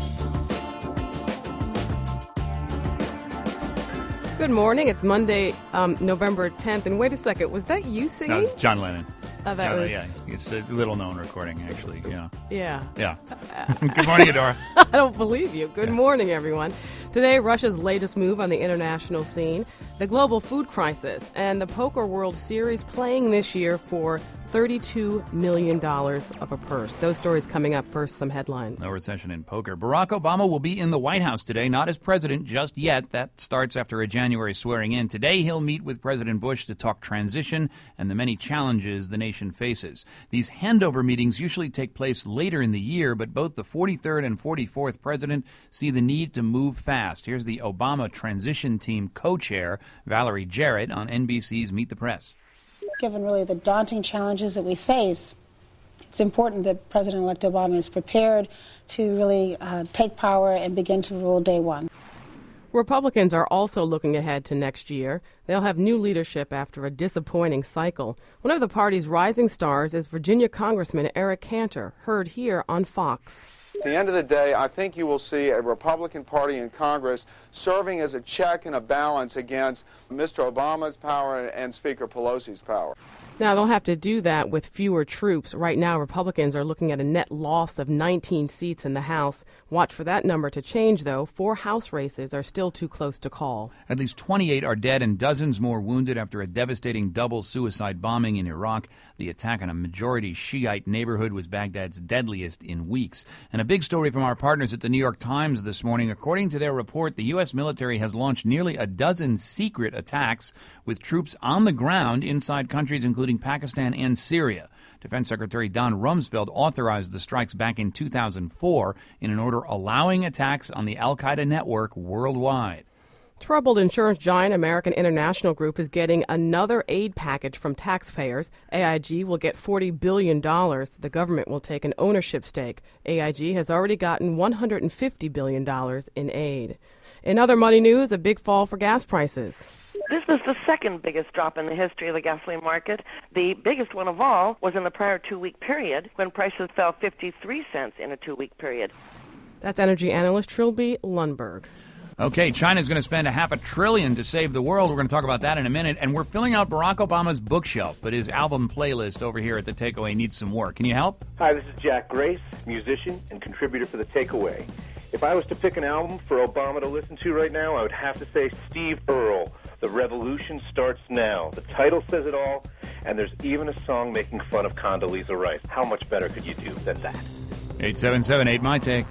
Good morning. It's Monday, um, November tenth. And wait a second, was that you singing? That was John Lennon. Oh, that uh, was... Yeah, it's a little-known recording, actually. Yeah. Yeah. Yeah. Good morning, Adora. I don't believe you. Good yeah. morning, everyone. Today, Russia's latest move on the international scene, the global food crisis, and the Poker World Series playing this year for thirty-two million dollars of a purse. Those stories coming up. First, some headlines. No recession in poker. Barack Obama will be in the White House today, not as president just yet. That starts after a January swearing in. Today, he'll meet with President Bush to talk transition and the many challenges the nation faces. These handover meetings usually take place later in the year, but both the forty-third and forty-fourth president see the need to move fast. Here's the Obama transition team co-chair, Valerie Jarrett, on N B C's Meet the Press. Given really the daunting challenges that we face, it's important that President-elect Obama is prepared to really uh, take power and begin to rule day one. Republicans are also looking ahead to next year. They'll have new leadership after a disappointing cycle. One of the party's rising stars is Virginia Congressman Eric Cantor, heard here on Fox. At the end of the day, I think you will see a Republican Party in Congress serving as a check and a balance against Mister Obama's power and Speaker Pelosi's power. Now, they'll have to do that with fewer troops. Right now, Republicans are looking at a net loss of nineteen seats in the House. Watch for that number to change, though. Four House races are still too close to call. At least twenty-eight are dead and dozens more wounded after a devastating double suicide bombing in Iraq. The attack on a majority Shiite neighborhood was Baghdad's deadliest in weeks. And a big story from our partners at the New York Times this morning. According to their report, the U S military has launched nearly a dozen secret attacks with troops on the ground inside countries including Pakistan and Syria. Defense Secretary Don Rumsfeld authorized the strikes back in two thousand four in an order allowing attacks on the al-Qaeda network worldwide. Troubled insurance giant American International Group is getting another aid package from taxpayers. A I G will get forty billion dollars. The government will take an ownership stake. A I G has already gotten one hundred fifty billion dollars in aid. In other money news, a big fall for gas prices. This was the second biggest drop in the history of the gasoline market. The biggest one of all was in the prior two-week period when prices fell fifty-three cents in a two-week period. That's energy analyst Trilby Lundberg. Okay, China's going to spend a half a trillion to save the world. We're going to talk about that in a minute. And we're filling out Barack Obama's bookshelf, but his album playlist over here at The Takeaway needs some work. Can you help? Hi, this is Jack Grace, musician and contributor for The Takeaway. If I was to pick an album for Obama to listen to right now, I would have to say Steve Earle, The Revolution Starts Now. The title says it all, and there's even a song making fun of Condoleezza Rice. How much better could you do than that? eight seven seven eight, my take.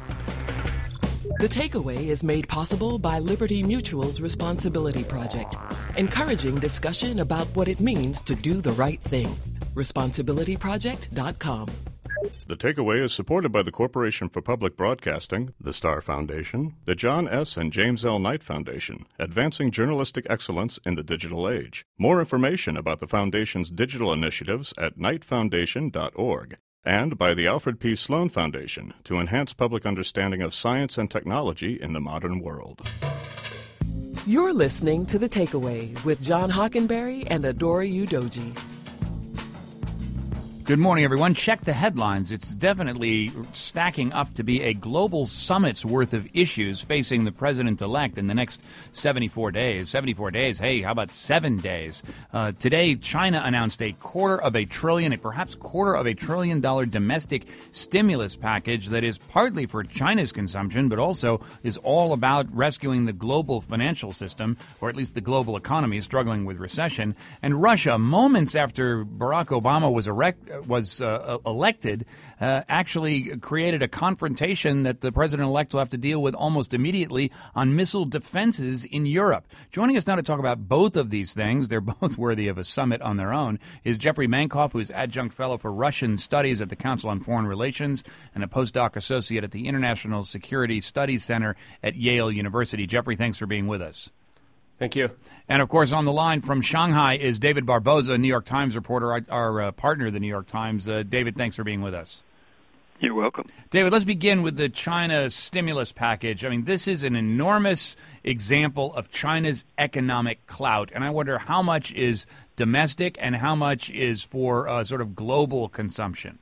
The Takeaway is made possible by Liberty Mutual's Responsibility Project, encouraging discussion about what it means to do the right thing. responsibility project dot com. The Takeaway is supported by the Corporation for Public Broadcasting, the Star Foundation, the John S. and James L. Knight Foundation, advancing journalistic excellence in the digital age. More information about the Foundation's digital initiatives at knight foundation dot org. And by the Alfred P. Sloan Foundation to enhance public understanding of science and technology in the modern world. You're listening to The Takeaway with John Hockenberry and Adora Udoji. Good morning, everyone. Check the headlines. It's definitely stacking up to be a global summit's worth of issues facing the president-elect in the next seventy-four days. seventy-four days. Hey, how about seven days? Uh, today, China announced a quarter of a trillion, a perhaps quarter of a trillion dollar domestic stimulus package that is partly for China's consumption, but also is all about rescuing the global financial system, or at least the global economy struggling with recession. And Russia, moments after Barack Obama was erect, was uh, elected, uh, actually created a confrontation that the president-elect will have to deal with almost immediately on missile defenses in Europe. Joining us now to talk about both of these things, they're both worthy of a summit on their own, is Jeffrey Mankoff, who's adjunct fellow for Russian Studies at the Council on Foreign Relations and a postdoc associate at the International Security Studies Center at Yale University. Jeffrey, thanks for being with us. Thank you. And, of course, on the line from Shanghai is David Barboza, New York Times reporter, our, our uh, partner at the New York Times. Uh, David, thanks for being with us. You're welcome. David, let's begin with the China stimulus package. I mean, this is an enormous example of China's economic clout, and I wonder how much is domestic and how much is for uh, sort of global consumption.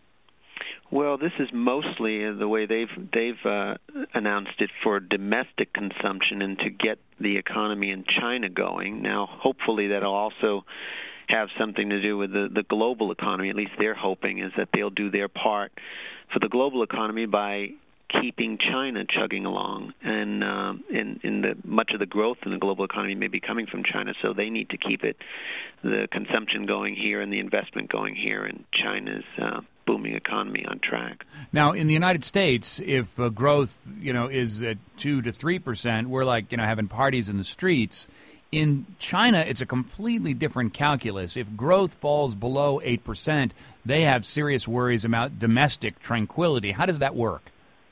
Well, this is mostly the way they've they've uh, announced it for domestic consumption and to get the economy in China going. Now, hopefully, that'll also have something to do with the, the global economy. At least they're hoping is that they'll do their part for the global economy by keeping China chugging along, and uh, in, in the much of the growth in the global economy may be coming from China, so they need to keep it, the consumption going here and the investment going here, and China's uh, booming economy on track. Now, in the United States, if uh, growth, you know, is at two to three percent, we're like, you know, having parties in the streets. In China, it's a completely different calculus. If growth falls below eight percent, they have serious worries about domestic tranquility. How does that work?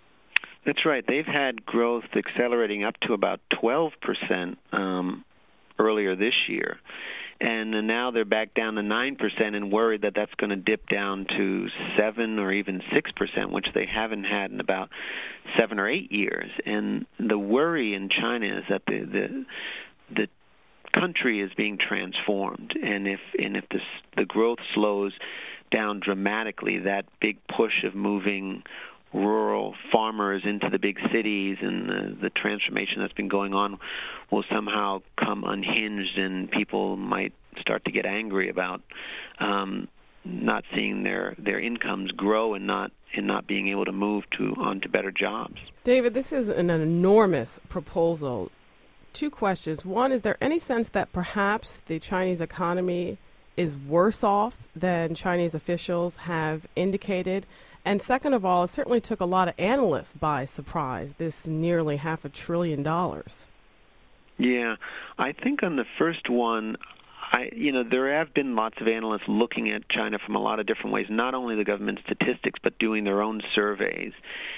That's right. They've had growth accelerating up to about twelve percent um, earlier this year. And now they're back down to nine percent and worried that that's going to dip down to seven or even six percent, which they haven't had in about seven or eight years. And the worry in China is that the the, the country is being transformed. And if, and if this, the growth slows down dramatically, that big push of moving rural farmers into the big cities and the, the transformation that's been going on will somehow come unhinged, and people might start to get angry about um, not seeing their, their incomes grow and not and not being able to move to on to better jobs. David, this is an enormous proposal. Two questions. One, is there any sense that perhaps the Chinese economy is worse off than Chinese officials have indicated? And second of all, it certainly took a lot of analysts by surprise, this nearly half a trillion dollars. Yeah, I think on the first one, I, you know, there have been lots of analysts looking at China from a lot of different ways, not only the government statistics, but doing their own surveys.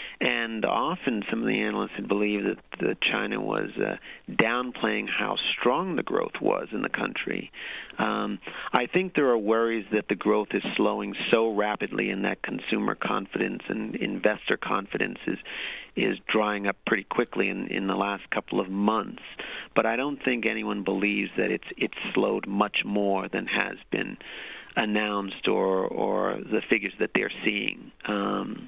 And often some of the analysts had believed that, that China was uh, downplaying how strong the growth was in the country. Um, I think there are worries that the growth is slowing so rapidly and that consumer confidence and investor confidence is, is drying up pretty quickly in, in the last couple of months. But I don't think anyone believes that it's it's slowed much more than has been announced or, or the figures that they're seeing. Um,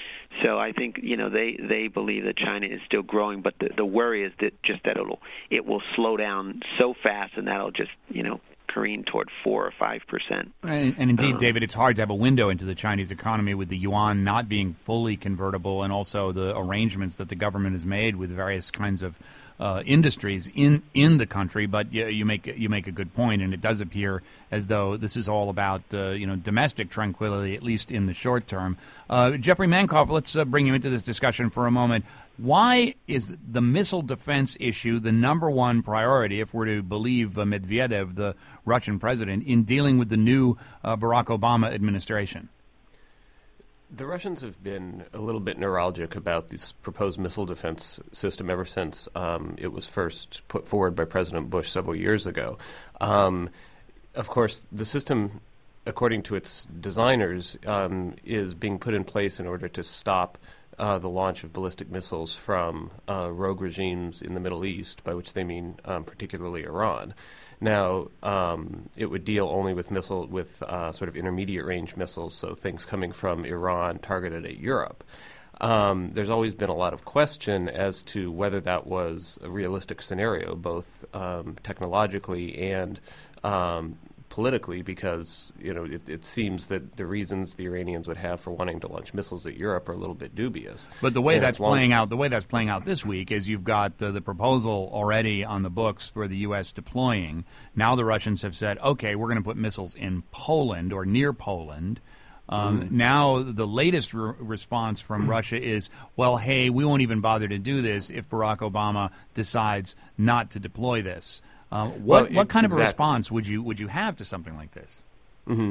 So I think, you know, they, they believe that China is still growing, but the, the worry is that just that it'll it will slow down so fast, and that'll just, you know, careen toward four or five percent. And, and indeed, um, David, it's hard to have a window into the Chinese economy with the yuan not being fully convertible, and also the arrangements that the government has made with various kinds of uh, industries in, in the country. But you, you make you make a good point, and it does appear as though this is all about uh, you know domestic tranquility, at least in the short term. Uh, Jeffrey Mankoff, let's uh, bring you into this discussion for a moment. Why is the missile defense issue the number one priority, if we're to believe uh, Medvedev, the Russian president, in dealing with the new uh, Barack Obama administration? The Russians have been a little bit neuralgic about this proposed missile defense system ever since um, it was first put forward by President Bush several years ago. Um, of course, the system, according to its designers, um, is being put in place in order to stop Uh, the launch of ballistic missiles from uh, rogue regimes in the Middle East, by which they mean um, particularly Iran. Now, um, it would deal only with missile with uh, sort of intermediate range missiles, so things coming from Iran targeted at Europe. Um, there's always been a lot of question as to whether that was a realistic scenario, both um, technologically and um, politically, because you know it, it seems that the reasons the Iranians would have for wanting to launch missiles at Europe are a little bit dubious. But the way and that's long- playing out, the way that's playing out this week is you've got uh, the proposal already on the books for the U S deploying. Now the Russians have said, okay, we're going to put missiles in Poland or near Poland. Um, mm. Now, the latest re- response from Russia is, well, hey, we won't even bother to do this if Barack Obama decides not to deploy this. Uh, what well, what it, kind of exactly. a response would you would you have to something like this? Mm-hmm.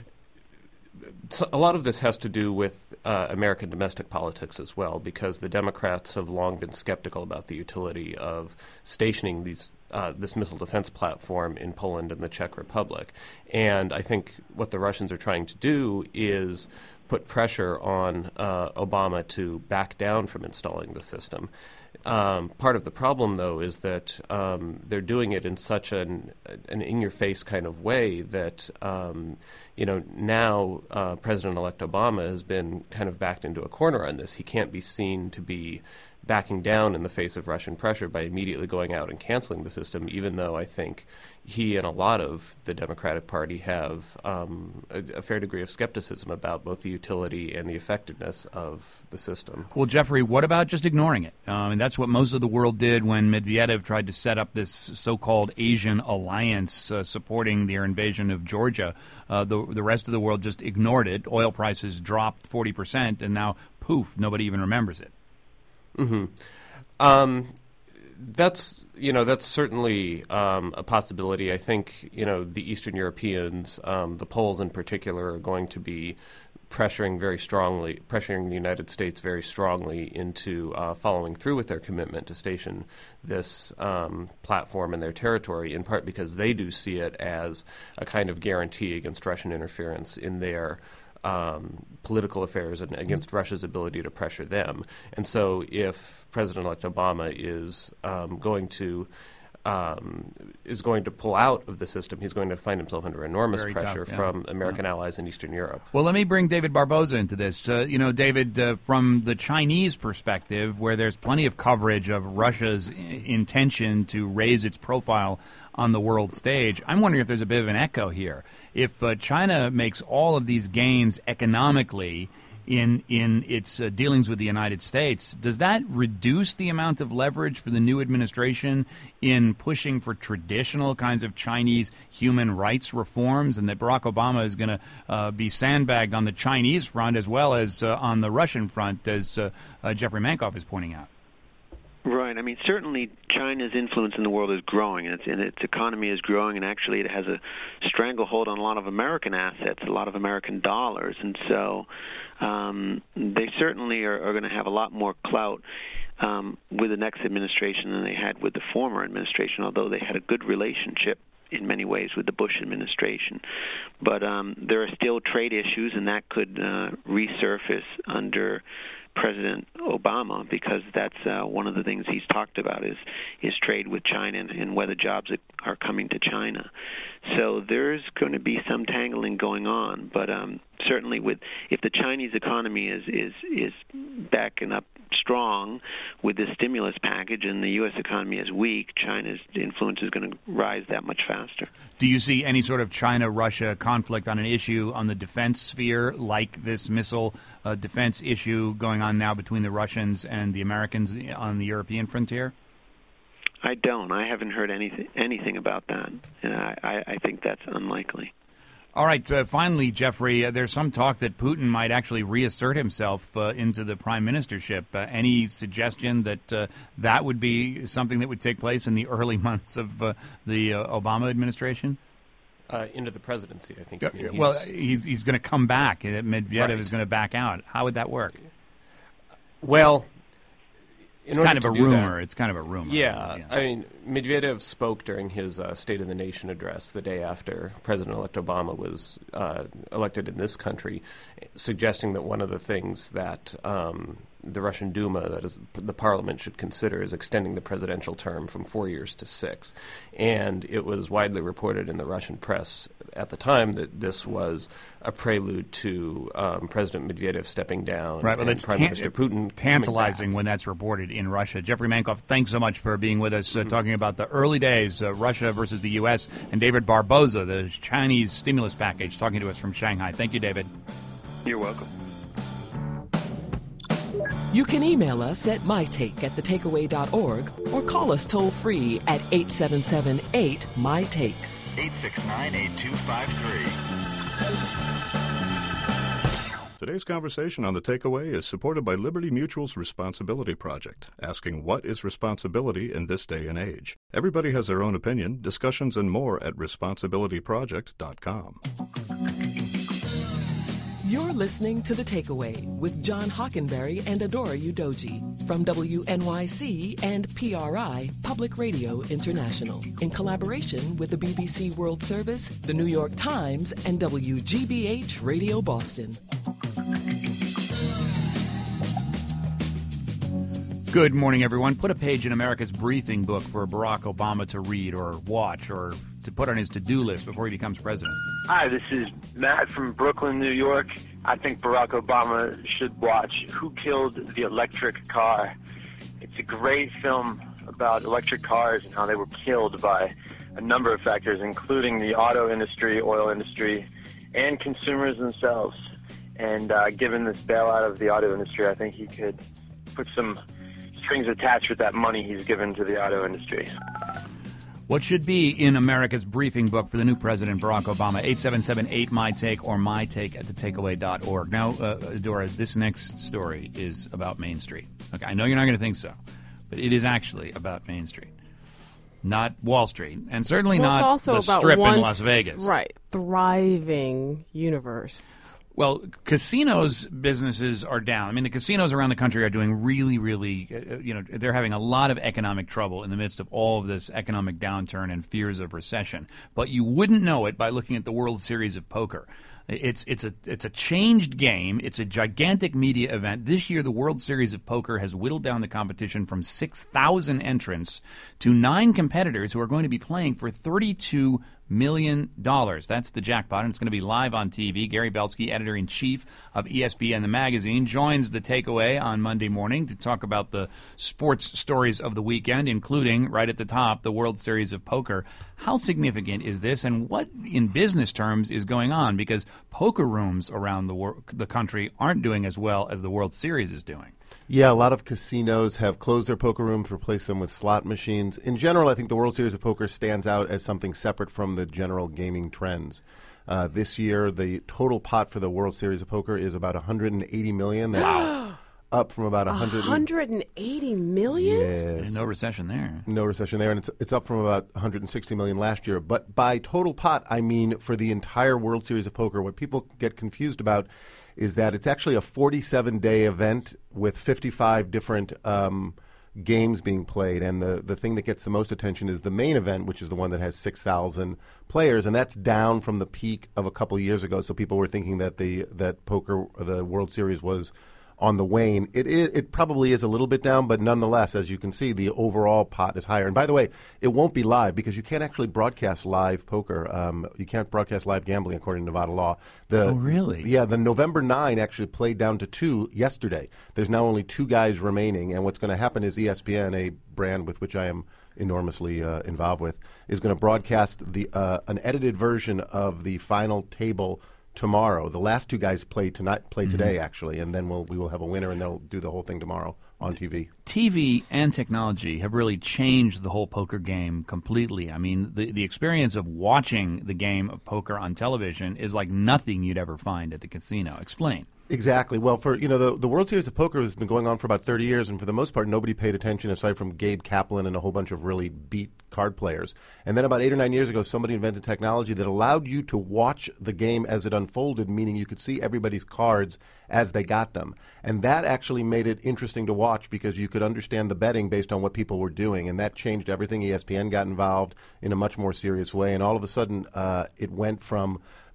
So a lot of this has to do with uh, American domestic politics as well, because the Democrats have long been skeptical about the utility of stationing these uh, this missile defense platform in Poland and the Czech Republic. And I think what the Russians are trying to do is put pressure on uh, Obama to back down from installing the system. Um, part of the problem, though, is that um, they're doing it in such an, an in-your-face kind of way that, um, you know, now uh, President-elect Obama has been kind of backed into a corner on this. He can't be seen to be backing down in the face of Russian pressure by immediately going out and canceling the system, even though I think he and a lot of the Democratic Party have um, a, a fair degree of skepticism about both the utility and the effectiveness of the system. Well, Jeffrey, what about just ignoring it? Um, and that's what most of the world did when Medvedev tried to set up this so-called Asian alliance uh, supporting their invasion of Georgia. Uh, the, the rest of the world just ignored it. Oil prices dropped forty percent, and now, poof, nobody even remembers it. Mm-hmm. Um, that's you know that's certainly um, a possibility. I think you know the Eastern Europeans, um, the Poles in particular, are going to be pressuring very strongly, pressuring the United States very strongly into uh, following through with their commitment to station this um, platform in their territory. In part because they do see it as a kind of guarantee against Russian interference in their Um, political affairs and against Russia's ability to pressure them. And so if President-elect Obama is um, going to um, is going to pull out of the system, he's going to find himself under enormous Very pressure tough, yeah. from American Yeah. allies in Eastern Europe. Well, let me bring David Barboza into this. Uh, you know, David, uh, from the Chinese perspective, where there's plenty of coverage of Russia's I- intention to raise its profile on the world stage, I'm wondering if there's a bit of an echo here. If uh, China makes all of these gains economically in in its uh, dealings with the United States, does that reduce the amount of leverage for the new administration in pushing for traditional kinds of Chinese human rights reforms, and that Barack Obama is going to uh, be sandbagged on the Chinese front as well as uh, on the Russian front, as uh, uh, Jeffrey Mankoff is pointing out? Right. I mean, certainly China's influence in the world is growing, and its, and its economy is growing, and actually it has a stranglehold on a lot of American assets, a lot of American dollars, and so um, they certainly are, are going to have a lot more clout um, with the next administration than they had with the former administration, although they had a good relationship in many ways with the Bush administration. But um, there are still trade issues, and that could uh, resurface under President Obama, because that's uh, one of the things he's talked about is is trade with China and, and whether jobs are coming to China. So there's going to be some tangling going on, but um, certainly with if the Chinese economy is, is is backing up strong with this stimulus package and the U S economy is weak, China's influence is going to rise that much faster. Do you see any sort of China-Russia conflict on an issue on the defense sphere, like this missile uh, defense issue going on now between the Russians and the Americans on the European frontier? I don't. I haven't heard anything anything about that, and I, I think that's unlikely. All right. Uh, finally, Jeffrey, uh, there's some talk that Putin might actually reassert himself uh, into the prime ministership. Uh, any suggestion that uh, that would be something that would take place in the early months of uh, the uh, Obama administration? Uh, into the presidency, I think. Uh, he's, well, he's he's going to come back. Medvedev right. is going to back out. How would that work? Well, it's kind of a rumor. That, it's kind of a rumor. Yeah, yeah. I mean, Medvedev spoke during his uh, State of the Nation address the day after President-elect Obama was uh, elected in this country, suggesting that one of the things that um, the Russian Duma, that is the parliament, should consider is extending the presidential term from four years to six. And it was widely reported in the Russian press at the time that this was a prelude to um, President Medvedev stepping down right, well, and it's Prime tan- Minister Putin tantalizing when that's reported in Russia. Jeffrey Mankoff, thanks so much for being with us, uh, Mm-hmm. talking about the early days, uh, Russia versus the U S, and David Barboza, the Chinese stimulus package, talking to us from Shanghai. Thank you, David. You're welcome. You can email us at mytake at the takeaway dot org or call us toll free at eight seven seven eight M Y take. eight six nine, eight two five three. Today's conversation on The Takeaway is supported by Liberty Mutual's Responsibility Project, asking what is responsibility in this day and age. Everybody has their own opinion. Discussions and more at responsibility project dot com. You're listening to The Takeaway with John Hockenberry and Adora Udoji from W N Y C and P R I, Public Radio International, in collaboration with the B B C World Service, the New York Times, and W G B H Radio Boston. Good morning, everyone. Put a page in America's briefing book for Barack Obama to read or watch or to put on his to-do list before he becomes president. Hi, this is Matt from Brooklyn, New York. I think Barack Obama should watch Who Killed the Electric Car. It's a great film about electric cars and how they were killed by a number of factors, including the auto industry, oil industry, and consumers themselves. And uh, given this bailout of the auto industry, I think he could put some strings attached with that money he's given to the auto industry. What should be in America's briefing book for the new president, Barack Obama? eight seven seven eight M Y take or mytake at the takeaway dot org. Now, uh, Dora, this next story is about Main Street. Okay, I know you're not going to think so, but it is actually about Main Street, not Wall Street, and certainly well, not it's also the about Strip once, in Las Vegas. Right, thriving universe. Well, casinos businesses are down. I mean, the casinos around the country are doing really, really, uh, you know, they're having a lot of economic trouble in the midst of all of this economic downturn and fears of recession. But you wouldn't know it by looking at the World Series of Poker. It's it's a it's a changed game. It's a gigantic media event. This year, the World Series of Poker has whittled down the competition from six thousand entrants to nine competitors who are going to be playing for thirty-two million dollars. That's the jackpot, and it's going to be live on T V. Gary Belsky, editor-in-chief of E S P N The Magazine, joins The Takeaway on Monday morning to talk about the sports stories of the weekend, including, right at the top, the World Series of Poker. How significant is this, and what, in business terms, is going on? Because poker rooms around the wor- the country aren't doing as well as the World Series is doing. Yeah, a lot of casinos have closed their poker rooms, replaced them with slot machines. In general, I think the World Series of Poker stands out as something separate from the general gaming trends. Uh, this year, the total pot for the World Series of Poker is about one hundred eighty million dollars. That's up from about one hundred one hundred eighty million dollars? Yes. No recession there. No recession there, and it's it's up from about one hundred sixty million dollars last year. But by total pot, I mean for the entire World Series of Poker. What people get confused about is that it's actually a forty-seven day event with fifty-five different um, games being played. And the, the thing that gets the most attention is the main event, which is the one that has six thousand players. And that's down from the peak of a couple years ago. So people were thinking that the that poker, the World Series was on the wane. It, it it probably is a little bit down, but nonetheless, as you can see, the overall pot is higher. And by the way, it won't be live because you can't actually broadcast live poker. Um, you can't broadcast live gambling according to Nevada law. The, oh, really? Yeah, the November ninth actually played down to two yesterday. There's now only two guys remaining, and what's going to happen is E S P N, a brand with which I am enormously uh, involved with, is going to broadcast the uh, an edited version of the final table tomorrow. The last two guys play tonight, play mm-hmm. today actually, and then we'll we will have a winner, and they'll do the whole thing tomorrow on T V. T V and technology have really changed the whole poker game completely. I mean, the the experience of watching the game of poker on television is like nothing you'd ever find at the casino. Explain. Exactly. Well, for you know, the the World Series of Poker has been going on for about thirty years, and for the most part, nobody paid attention aside from Gabe Kaplan and a whole bunch of really beat card players. And then about eight or nine years ago, somebody invented technology that allowed you to watch the game as it unfolded, meaning you could see everybody's cards as they got them. And that actually made it interesting to watch because you could understand the betting based on what people were doing, and that changed everything. E S P N got involved in a much more serious way, and all of a sudden, uh, it went from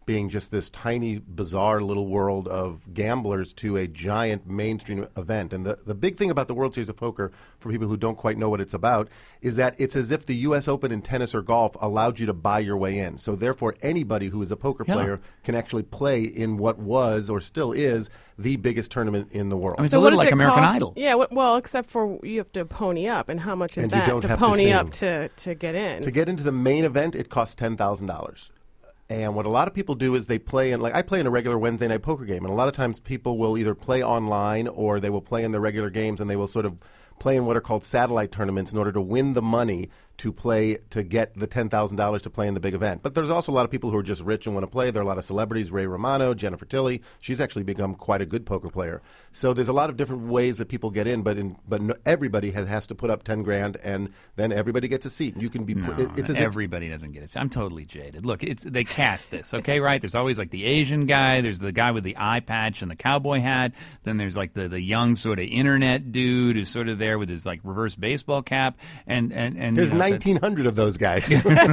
being just this tiny, bizarre little world of gamblers to a giant mainstream event. And the, the big thing about the World Series of Poker, for people who don't quite know what it's about, is that it's as if the U S Open in tennis or golf allowed you to buy your way in. So therefore, anybody who is a poker Yeah. player can actually play in what was, or still is, the biggest tournament in the world. I mean, it's So a what little does like it American cost? Idol. Yeah, what, well, except for you have to pony up, and how much is And you that don't to have to pony sing. up to, to get in? To get into the main event, it costs ten thousand dollars. And what a lot of people do is they play in, like I play in a regular Wednesday night poker game, and a lot of times people will either play online or they will play in their regular games, and they will sort of play in what are called satellite tournaments in order to win the money to play to get the ten thousand dollars to play in the big event. But there's also a lot of people who are just rich and want to play. There are a lot of celebrities, Ray Romano, Jennifer Tilly. She's actually become quite a good poker player. So there's a lot of different ways that people get in, but in, but no, everybody has, has to put up ten grand, and then everybody gets a seat. You can be No, it, it's as if- everybody doesn't get it. I'm totally jaded. Look, it's they cast this, okay, right? There's always like the Asian guy. There's the guy with the eye patch and the cowboy hat. Then there's like the, the young sort of internet dude who's sort of there with his like reverse baseball cap. And and, and There's you know, nineteen hundred of those guys.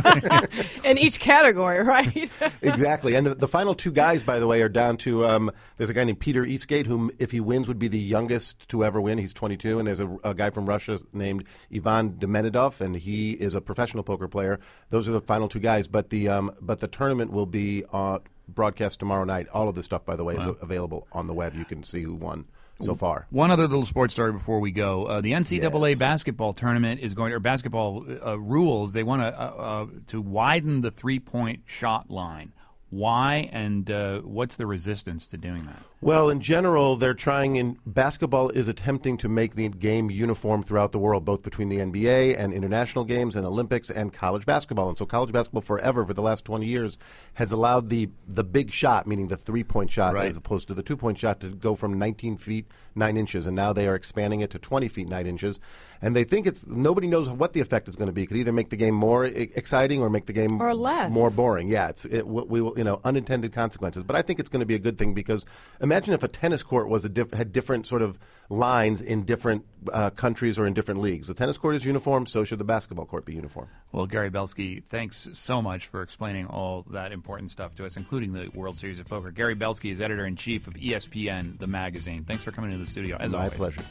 In each category, right? Exactly. And the, the final two guys, by the way, are down to um, there's a guy named Peter Eastgate, who, if he wins, would be the youngest to ever win. He's twenty-two. And there's a, a guy from Russia named Ivan Demidov, and he is a professional poker player. Those are the final two guys. But the um, but the tournament will be uh, broadcast tomorrow night. All of this stuff, by the way, Wow. is available on the web. You can see who won so far. One other little sports story before we go: uh, the N C double A Yes. basketball tournament is going, or basketball uh, rules. They want to uh, uh, to widen the three-point shot line. Why, and uh, what's the resistance to doing that? Well, in general, they're trying in basketball is attempting to make the game uniform throughout the world, both between the N B A and international games and Olympics and college basketball. And so college basketball forever, for the last twenty years, has allowed the, the big shot, meaning the three-point shot Right. as opposed to the two-point shot, to go from nineteen feet, nine inches. And now they are expanding it to twenty feet, nine inches. And they think it's, nobody knows what the effect is going to be. It could either make the game more e- exciting or make the game Or less. more boring. Yeah, it's, it, we will, you know, unintended consequences. But I think it's going to be a good thing, because imagine if a tennis court was a diff- had different sort of lines in different uh, countries or in different leagues. The tennis court is uniform, so should the basketball court be uniform. Well, Gary Belsky, thanks so much for explaining all that important stuff to us, including the World Series of Poker. Gary Belsky is editor-in-chief of E S P N, the magazine. Thanks for coming to the studio, as My always. pleasure.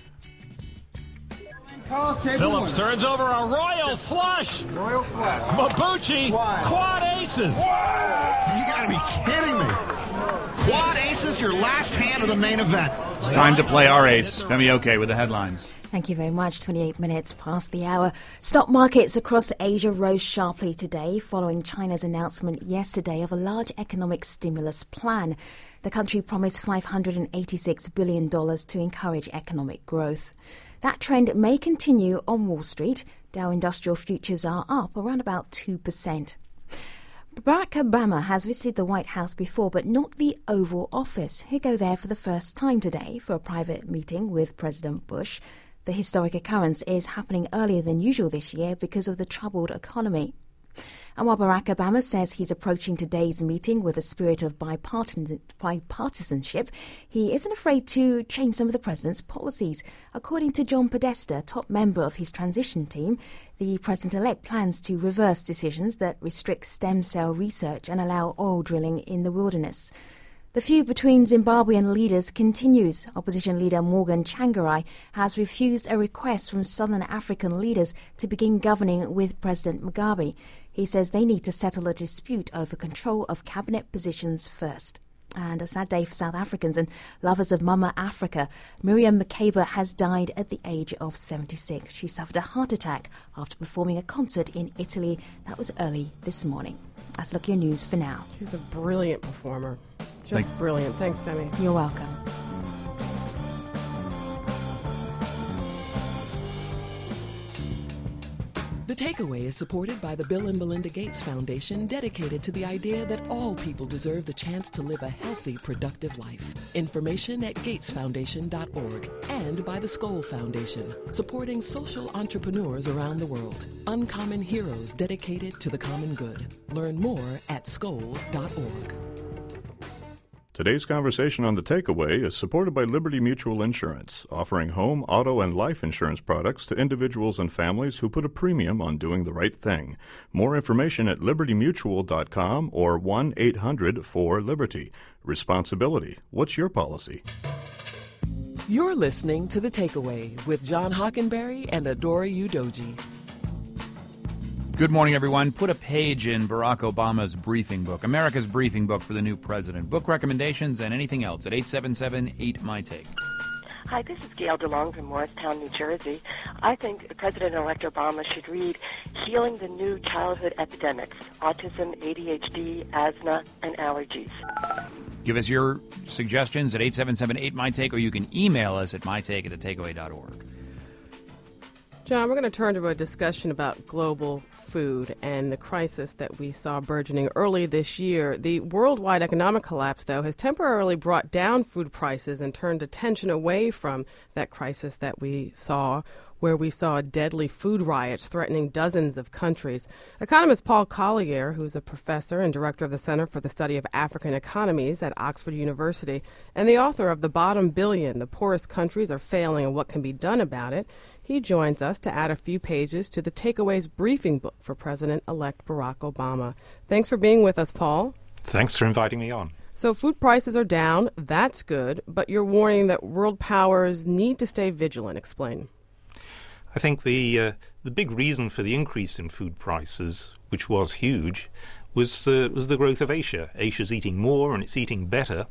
Phillips turns over a royal flush. Royal flush. Mabuchi, quad aces. You gotta be kidding me. Quad aces, your last hand of the main event. It's time to play our ace. Femi Oke with the headlines. Thank you very much. twenty-eight minutes past the hour. Stock markets across Asia rose sharply today following China's announcement yesterday of a large economic stimulus plan. The country promised five hundred eighty-six billion dollars to encourage economic growth. That trend may continue on Wall Street. Dow Industrial Futures are up around about two percent. Barack Obama has visited the White House before, but not the Oval Office. He'll go there for the first time today for a private meeting with President Bush. The historic occurrence is happening earlier than usual this year because of the troubled economy. And while Barack Obama says he's approaching today's meeting with a spirit of bipartisan, bipartisanship, he isn't afraid to change some of the president's policies. According to John Podesta, top member of his transition team, the president-elect plans to reverse decisions that restrict stem cell research and allow oil drilling in the wilderness. The feud between Zimbabwean leaders continues. Opposition leader Morgan Tsvangirai has refused a request from southern African leaders to begin governing with President Mugabe. He says they need to settle a dispute over control of cabinet positions first. And a sad day for South Africans and lovers of Mama Africa. Miriam Makeba has died at the age of seventy-six. She suffered a heart attack after performing a concert in Italy. That was early this morning. That's Look Your News for now. She's a brilliant performer. Just Thank- brilliant. Thanks, Femi. You're welcome. The Takeaway is supported by the Bill and Melinda Gates Foundation, dedicated to the idea that all people deserve the chance to live a healthy, productive life. Information at gates foundation dot org, and by the Skoll Foundation, supporting social entrepreneurs around the world. Uncommon heroes dedicated to the common good. Learn more at skoll dot org. Today's conversation on The Takeaway is supported by Liberty Mutual Insurance, offering home, auto, and life insurance products to individuals and families who put a premium on doing the right thing. More information at liberty mutual dot com or one eight hundred four liberty. Responsibility. What's your policy? You're listening to The Takeaway with John Hockenberry and Adora Udoji. Good morning, everyone. Put a page in Barack Obama's briefing book, America's briefing book for the new president. Book recommendations and anything else at eight seven seven, eight, M Y T A K E. Hi, this is Gail DeLong from Morristown, New Jersey. I think President-elect Obama should read Healing the New Childhood Epidemics, Autism, A D H D, Asthma, and Allergies. Give us your suggestions at eight seven seven, eight, M Y T A K E, or you can email us at my take at the takeaway dot org. John, we're going to turn to a discussion about global food and the crisis that we saw burgeoning early this year. The worldwide economic collapse, though, has temporarily brought down food prices and turned attention away from that crisis that we saw, where we saw deadly food riots threatening dozens of countries. Economist Paul Collier, who's a professor and director of the Center for the Study of African Economies at Oxford University, and the author of The Bottom Billion, The Poorest Countries Are Failing and What Can Be Done About It, he joins us to add a few pages to the Takeaway's briefing book for President-elect Barack Obama. Thanks for being with us, Paul. Thanks for inviting me on. So food prices are down. That's good. But you're warning that world powers need to stay vigilant. Explain. I think the uh, the big reason for the increase in food prices, which was huge, was the, was the growth of Asia. Asia's eating more and it's eating better.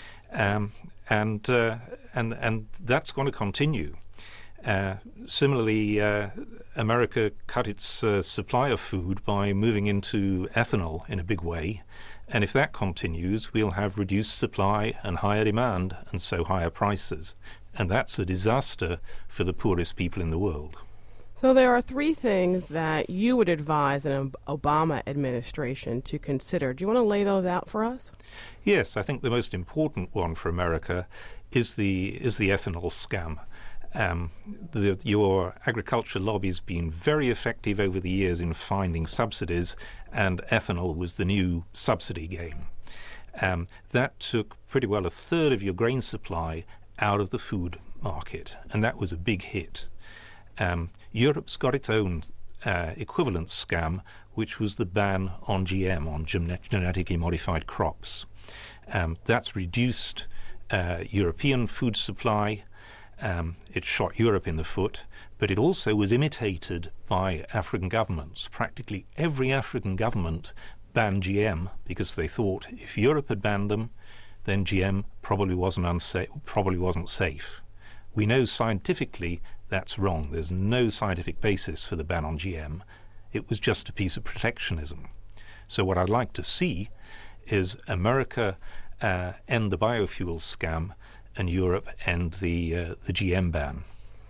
Um, and, uh, and, and that's going to continue. Uh, similarly, uh, America cut its uh, supply of food by moving into ethanol in a big way, and if that continues, we'll have reduced supply and higher demand, and so higher prices, and that's a disaster for the poorest people in the world. So there are three things that you would advise an Obama administration to consider. Do you want to lay those out for us? Yes, I think the most important one for America is the is the ethanol scam. Um, the, your agriculture lobby has been very effective over the years in finding subsidies, and ethanol was the new subsidy game. Um, that took pretty well a third of your grain supply out of the food market, and that was a big hit. Um, Europe's got its own uh, equivalent scam, which was the ban on G M, on genetically modified crops. Um, that's reduced uh, European food supply. Um, it shot Europe in the foot, but it also was imitated by African governments. Practically every African government banned G M because they thought if Europe had banned them, then G M probably wasn't unsafe, probably wasn't safe. We know scientifically that's wrong. There's no scientific basis for the ban on G M. It was just a piece of protectionism. So what I'd like to see is America uh, end the biofuel scam, and Europe and the uh, the G M ban.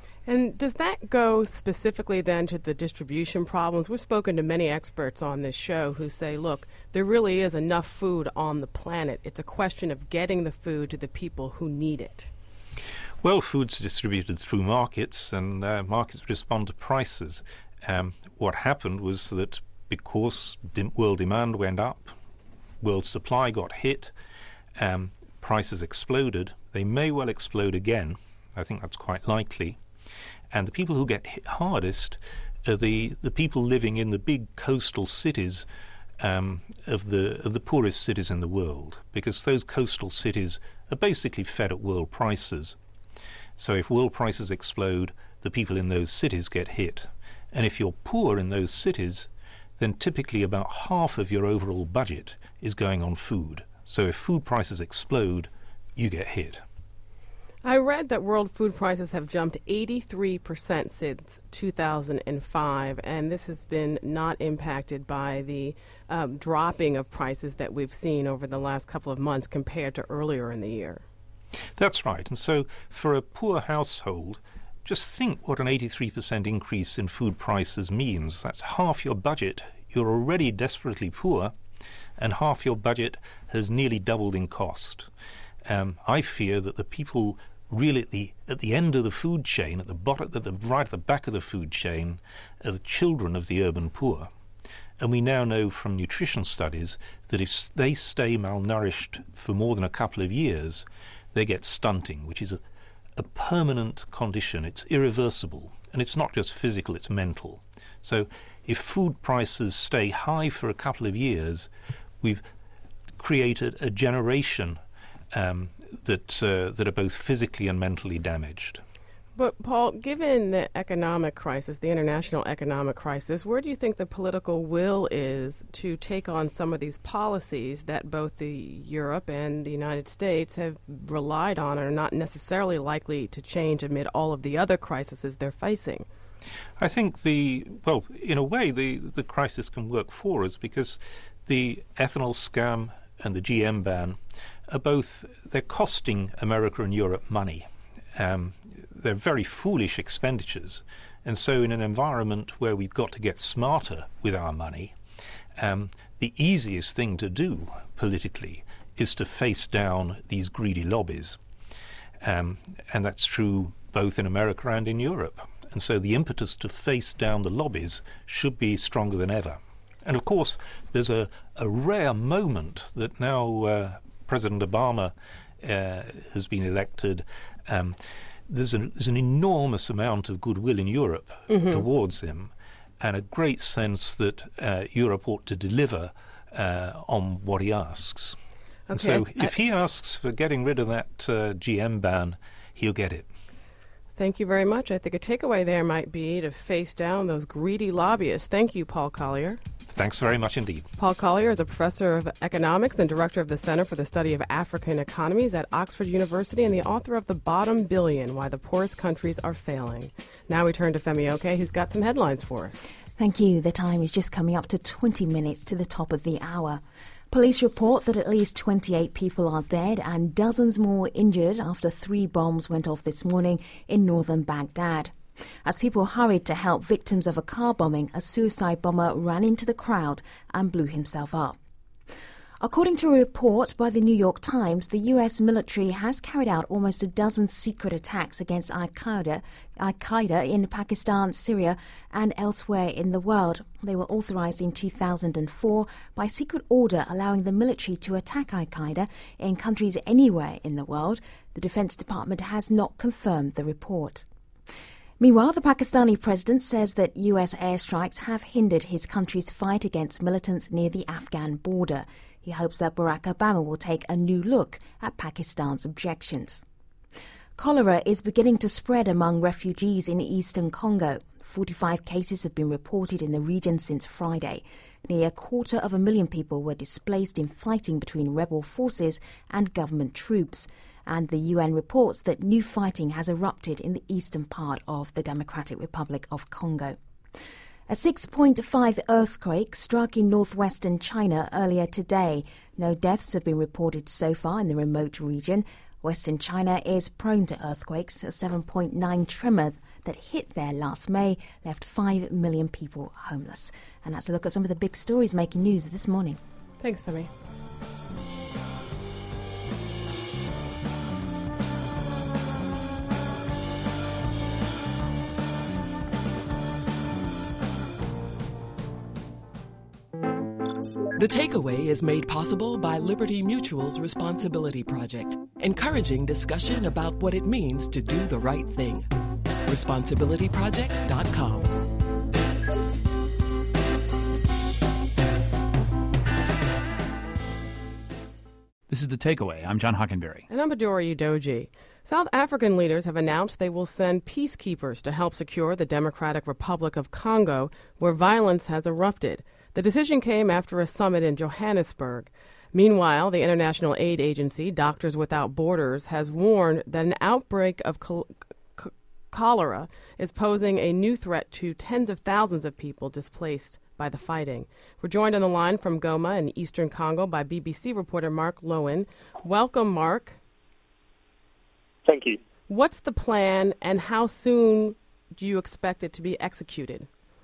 And does that go specifically then to the distribution problems? We've spoken to many experts on this show who say, look, there really is enough food on the planet. It's a question of getting the food to the people who need it. Well, food's distributed through markets, and uh, markets respond to prices. Um, what happened was that because de- world demand went up, world supply got hit, um, prices exploded. They may well explode again. I think that's quite likely. And the people who get hit hardest are the, the people living in the big coastal cities um, of the of the poorest cities in the world, because those coastal cities are basically fed at world prices. So if world prices explode, the people in those cities get hit. And if you're poor in those cities, then typically about half of your overall budget is going on food. So if food prices explode, you get hit. I read that world food prices have jumped eighty-three percent since two thousand five, and this has been not impacted by the um, dropping of prices that we've seen over the last couple of months compared to earlier in the year. That's right. And so for a poor household, just think what an eighty-three percent increase in food prices means. That's half your budget. You're already desperately poor, and half your budget has nearly doubled in cost. Um, I fear that the people really at the at the end of the food chain, at the bottom, at the right at the back of the food chain, are the children of the urban poor, And we now know from nutrition studies that if they stay malnourished for more than a couple of years, they get stunting, which is a, a permanent condition. It's irreversible. And it's not just physical, it's mental. So if food prices stay high for a couple of years, we've created a generation um, that uh, that are both physically and mentally damaged. But, Paul, given the economic crisis, the international economic crisis, where do you think the political will is to take on some of these policies that both the Europe and the United States have relied on and are not necessarily likely to change amid all of the other crises they're facing? I think the, well, in a way, the, the crisis can work for us because the ethanol scam and the G M ban are both, they're costing America and Europe money. Um, they're very foolish expenditures. And so in an environment where we've got to get smarter with our money, um, the easiest thing to do politically is to face down these greedy lobbies. Um, and that's true both in America and in Europe. And so the impetus to face down the lobbies should be stronger than ever. And of course, there's a, a rare moment that now uh, President Obama uh, has been elected. Um, there's, a, there's an enormous amount of goodwill in Europe mm-hmm. towards him, and a great sense that uh, Europe ought to deliver uh, on what he asks. Okay. And so if I, he asks for getting rid of that uh, G M ban, he'll get it. Thank you very much. I think a takeaway there might be to face down those greedy lobbyists. Thank you, Paul Collier. Thanks very much indeed. Paul Collier is a professor of economics and director of the Center for the Study of African Economies at Oxford University and the author of The Bottom Billion, Why the Poorest Countries Are Failing. Now we turn to Femi Oke, who's got some headlines for us. Thank you. The time is just coming up to twenty minutes to the top of the hour. Police report that at least twenty-eight people are dead and dozens more injured after three bombs went off this morning in northern Baghdad. As people hurried to help victims of a car bombing, a suicide bomber ran into the crowd and blew himself up. According to a report by the New York Times, the U S military has carried out almost a dozen secret attacks against Al-Qaeda, Al-Qaeda in Pakistan, Syria, and elsewhere in the world. They were authorized in two thousand four by secret order allowing the military to attack Al-Qaeda in countries anywhere in the world. The Defense Department has not confirmed the report. Meanwhile, the Pakistani president says that U S airstrikes have hindered his country's fight against militants near the Afghan border. He hopes that Barack Obama will take a new look at Pakistan's objections. Cholera is beginning to spread among refugees in eastern Congo. forty-five cases have been reported in the region since Friday. Nearly a quarter of a million people were displaced in fighting between rebel forces and government troops. And the U N reports that new fighting has erupted in the eastern part of the Democratic Republic of Congo. A six point five earthquake struck in northwestern China earlier today. No deaths have been reported so far in the remote region. Western China is prone to earthquakes. A seven point nine tremor that hit there last May left five million people homeless. And that's a look at some of the big stories making news this morning. Thanks, Femi. The Takeaway is made possible by Liberty Mutual's Responsibility Project, encouraging discussion about what it means to do the right thing. responsibility project dot com. This is The Takeaway. I'm John Hockenberry. And I'm Adora Udoji. South African leaders have announced they will send peacekeepers to help secure the Democratic Republic of Congo, where violence has erupted. The decision came after a summit in Johannesburg. Meanwhile, the international aid agency, Doctors Without Borders, has warned that an outbreak of col- c- cholera is posing a new threat to tens of thousands of people displaced by the fighting. We're joined on the line from Goma in eastern Congo by B B C reporter Mark Lowen. Welcome, Mark. Thank you. What's the plan and how soon do you expect it to be executed?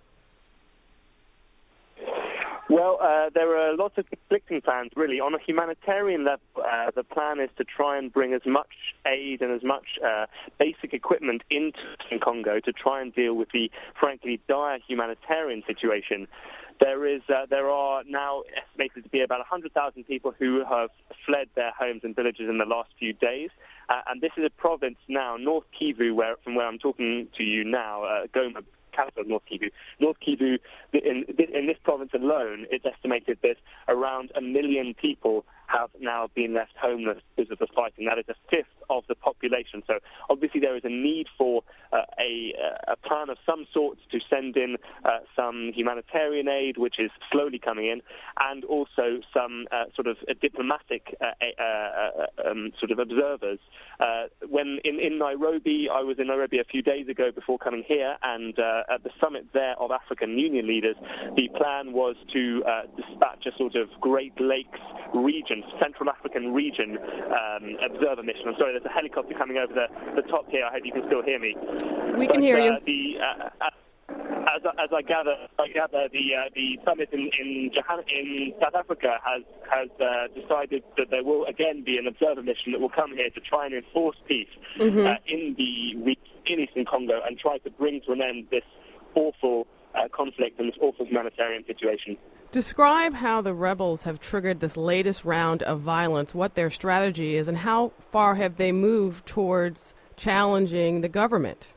Well, uh, there are lots of conflicting plans, really. On a humanitarian level, uh, the plan is to try and bring as much aid and as much uh, basic equipment into Congo to try and deal with the, frankly, dire humanitarian situation. There is, uh, there are now estimated to be about one hundred thousand people who have fled their homes and villages in the last few days. Uh, and this is a province now, North Kivu, where, from where I'm talking to you now, uh, Goma, capital of North Kivu. North Kivu, in, in this province alone, it's estimated that around a million people have now been left homeless because of the fighting. That is a fifth of the population. So obviously there is a need for uh, a, a plan of some sort to send in uh, some humanitarian aid, which is slowly coming in, and also some uh, sort of uh, diplomatic uh, uh, uh, um, sort of observers. Uh, when in, in Nairobi, I was in Nairobi a few days ago before coming here, and uh, at the summit there of African Union leaders, the plan was to uh, dispatch a sort of Great Lakes region, Central African region um, observer mission. I'm sorry, there's a helicopter coming over the, the top here. I hope you can still hear me. We can but, hear you. Uh, the, uh, as, as I gather, I gather the uh, the summit in in, Johann- in South Africa has has uh, decided that there will again be an observer mission that will come here to try and enforce peace mm-hmm. uh, in the in Eastern Congo and try to bring to an end this awful uh, conflict and this awful humanitarian situation. Describe how the rebels have triggered this latest round of violence, what their strategy is, and how far have they moved towards challenging the government?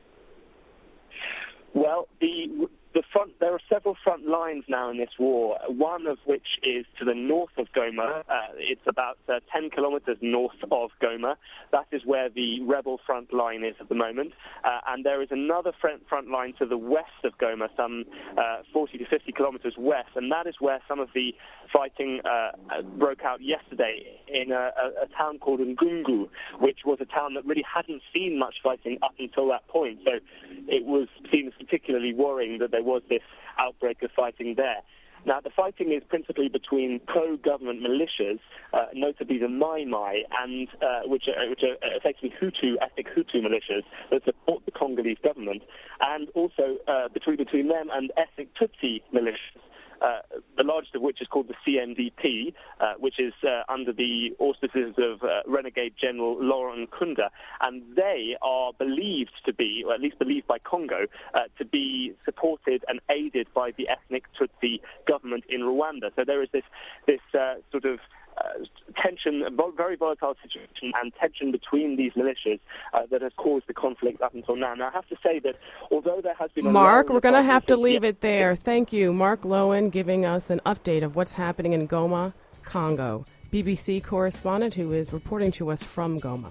Well, the the front there are several front lines now in this war, one of which is to the north of Goma. Uh, it's about uh, ten kilometers north of Goma. That is where the rebel front line is at the moment. Uh, and there is another front, front line to the west of Goma, some uh, forty to fifty kilometers west, and that is where some of the fighting uh, broke out yesterday in a, a, a town called Ngungu, which was a town that really hadn't seen much fighting up until that point. So it was seen as particularly worrying that there was this outbreak of fighting there. Now, the fighting is principally between pro-government militias, uh, notably the Mai Mai, and uh, which, are, which are effectively Hutu, ethnic Hutu militias that support the Congolese government, and also uh, between between them and ethnic Tutsi militias. Uh, the largest of which is called the C N D P, uh, which is uh, under the auspices of uh, renegade General Laurent Nkunda, and they are believed to be, or at least believed by Congo, uh, to be supported and aided by the ethnic Tutsi government in Rwanda. So there is this, this uh, sort of Uh, tension, a very volatile situation and tension between these militias uh, that has caused the conflict up until now. Now, I have to say that although there has been a Mark, we're going to have to leave it there. Thank you. Mark Lowen giving us an update of what's happening in Goma, Congo. B B C correspondent who is reporting to us from Goma.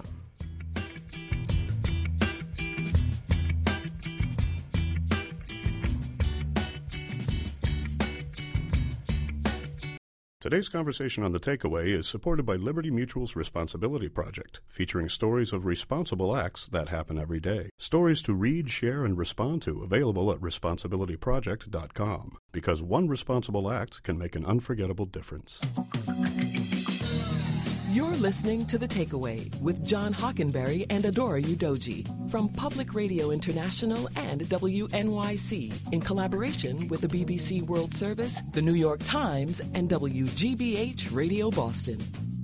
Today's conversation on The Takeaway is supported by Liberty Mutual's Responsibility Project, featuring stories of responsible acts that happen every day. Stories to read, share, and respond to, available at responsibility project dot com. Because one responsible act can make an unforgettable difference. You're listening to The Takeaway with John Hockenberry and Adora Udoji from Public Radio International and W N Y C in collaboration with the B B C World Service, the New York Times, and W G B H Radio Boston.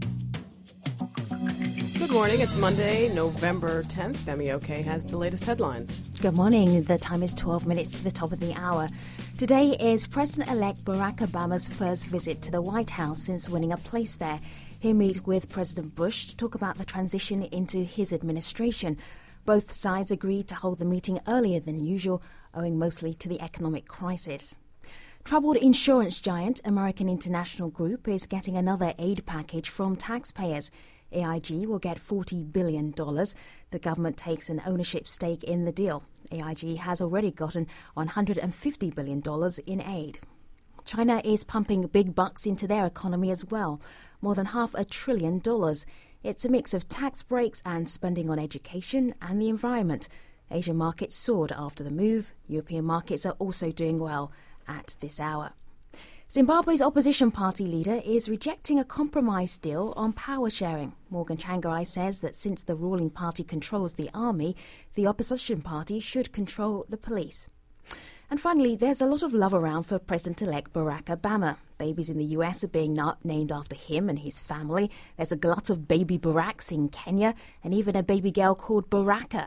Good morning. It's Monday, November tenth. Femi OK has the latest headlines. Good morning. The time is twelve minutes to the top of the hour. Today is President-elect Barack Obama's first visit to the White House since winning a place there. He'll meet with President Bush to talk about the transition into his administration. Both sides agreed to hold the meeting earlier than usual, owing mostly to the economic crisis. Troubled insurance giant American International Group is getting another aid package from taxpayers. A I G will get forty billion dollars. The government takes an ownership stake in the deal. A I G has already gotten one hundred fifty billion dollars in aid. China is pumping big bucks into their economy as well, more than half a trillion dollars. It's a mix of tax breaks and spending on education and the environment. Asian markets soared after the move. European markets are also doing well at this hour. Zimbabwe's opposition party leader is rejecting a compromise deal on power sharing. Morgan Tsvangirai says that since the ruling party controls the army, the opposition party should control the police. And finally, there's a lot of love around for President-elect Barack Obama. Babies in the U S are being named after him and his family. There's a glut of baby Baracks in Kenya and even a baby girl called Baraka.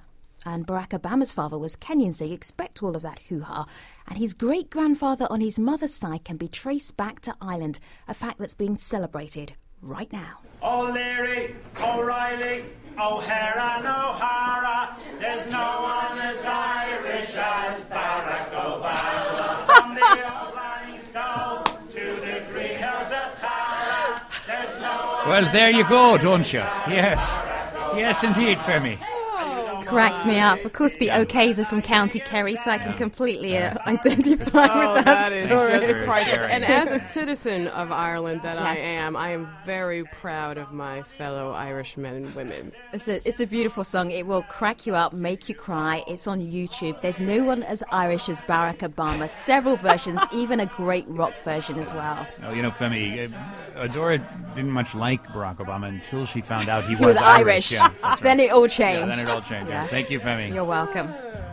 and Barack Obama's father was Kenyan, so you expect all of that hoo-ha. And his great-grandfather on his mother's side can be traced back to Ireland, a fact that's being celebrated right now. O'Leary, O'Reilly, O'Hara and O'Hara, there's no one as Irish as Barack Obama. From the old Flying Stone to the greenhouse of Tara, there's no one. Well, there you go, don't you? Yes. Yes, indeed, Femi. Cracks me up. Of course, the OKs are from County Kerry, so I can completely uh, identify Oh, with that, that is story. just priceless. And as a citizen of Ireland that I Yes. am, I am very proud of my fellow Irishmen and women. It's a, it's a beautiful song. It will crack you up, make you cry. It's on YouTube. There's no one as Irish as Barack Obama. Several versions, even a great rock version as well. Oh, you know, Femi, uh, Adora didn't much like Barack Obama until she found out he, He was Irish. Yeah, that's Then right. it all changed. Yeah, then it all changed. Yes. Thank you, Femi. You're welcome.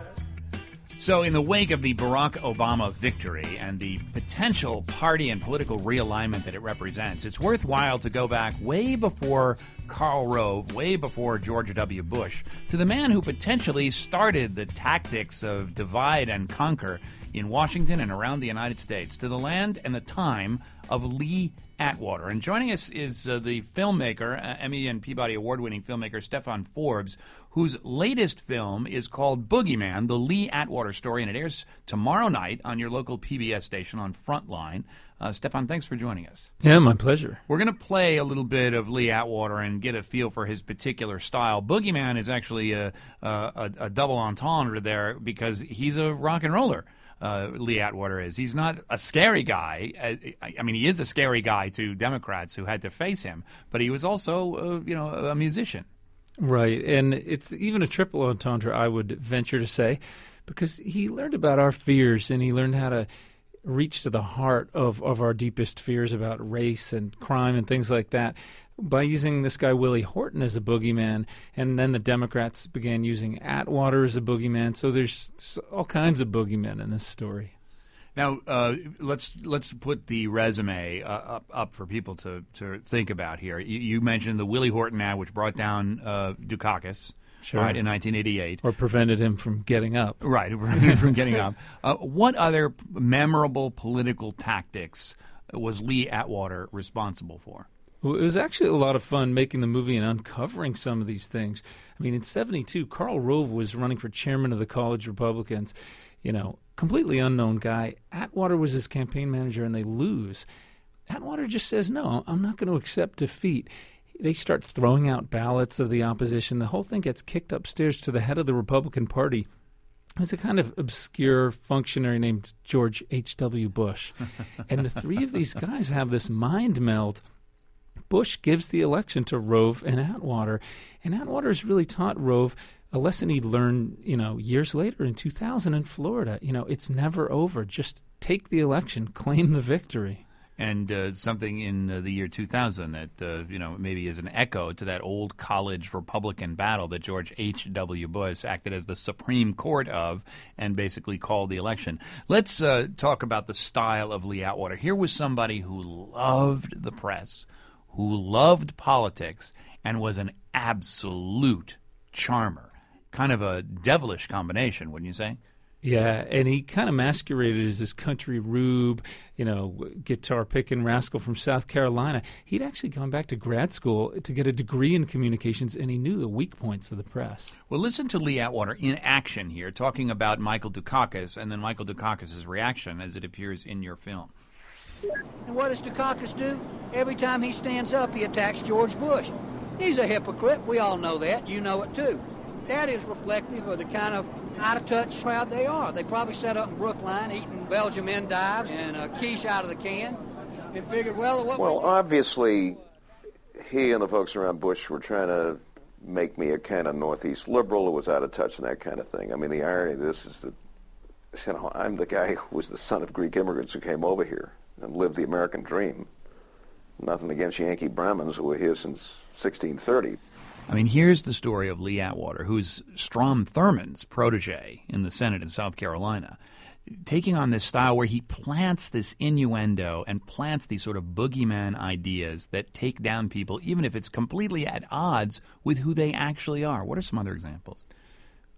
So, in the wake of the Barack Obama victory and the potential party and political realignment that it represents, it's worthwhile to go back way before Karl Rove, way before George W. Bush, to the man who potentially started the tactics of divide and conquer in Washington and around the United States, to the land and the time of Lee Atwater. And joining us is uh, the filmmaker, uh, Emmy and Peabody Award-winning filmmaker Stephan Forbes, whose latest film is called Boogeyman, the Lee Atwater story, and it airs tomorrow night on your local P B S station on Frontline. Uh, Stephan, thanks for joining us. Yeah, my pleasure. We're going to play a little bit of Lee Atwater and get a feel for his particular style. Boogeyman is actually a, a, a double entendre there because he's a rock and roller. Uh, Lee Atwater is. He's not a scary guy. I, I mean, he is a scary guy to Democrats who had to face him, but he was also, uh, you know, a musician. Right, and it's even a triple entendre, I would venture to say, because he learned about our fears and he learned how to reach to the heart of, of our deepest fears about race and crime and things like that by using this guy Willie Horton as a boogeyman, and then the Democrats began using Atwater as a boogeyman. So there's all kinds of boogeymen in this story. Now, uh, let's let's put the resume uh, up, up for people to, to think about here. You, you mentioned the Willie Horton ad, which brought down uh, Dukakis, Sure. right, in nineteen eighty-eight. Or prevented him from getting up. Right, prevented him from getting up. Uh, what other memorable political tactics was Lee Atwater responsible for? Well, it was actually a lot of fun making the movie and uncovering some of these things. I mean, in seventy-two, Karl Rove was running for chairman of the college Republicans. You know, completely unknown guy. Atwater was his campaign manager, and they lose. Atwater just says, no, I'm not going to accept defeat. They start throwing out ballots of the opposition. The whole thing gets kicked upstairs to the head of the Republican Party. It was a kind of obscure functionary named George H W. Bush. And the three of these guys have this mind meld. Bush gives the election to Rove and Atwater. And Atwater has really taught Rove a lesson he'd learned, you know, years later in two thousand in Florida. You know, it's never over. Just take the election, claim the victory. And uh, something in uh, the year two thousand that, uh, you know, maybe is an echo to that old college Republican battle that George H W. Bush acted as the Supreme Court of and basically called the election. Let's uh, talk about the style of Lee Atwater. Here was somebody who loved the press, who loved politics, and was an absolute charmer. Kind of a devilish combination, wouldn't you say? Yeah, and he kind of masqueraded as this country rube, you know, guitar picking rascal from South Carolina. He'd actually gone back to grad school to get a degree in communications, and he knew the weak points of the press. Well, listen to Lee Atwater in action here, talking about Michael Dukakis and then Michael Dukakis' reaction as it appears in your film. And what does Dukakis do? Every time he stands up, he attacks George Bush. He's a hypocrite. We all know that. You know it, too. That is reflective of the kind of out-of-touch crowd they are. They probably sat up in Brookline eating Belgium endives and a quiche out of the can and figured, well, what... Well, obviously, he and the folks around Bush were trying to make me a kind of Northeast liberal who was out of touch and that kind of thing. I mean, the irony of this is that, you know, I'm the guy who was the son of Greek immigrants who came over here and lived the American dream. Nothing against Yankee Brahmins who were here since sixteen thirty. I mean, here's the story of Lee Atwater, who's Strom Thurmond's protege in the Senate in South Carolina, taking on this style where he plants this innuendo and plants these sort of boogeyman ideas that take down people, even if it's completely at odds with who they actually are. What are some other examples?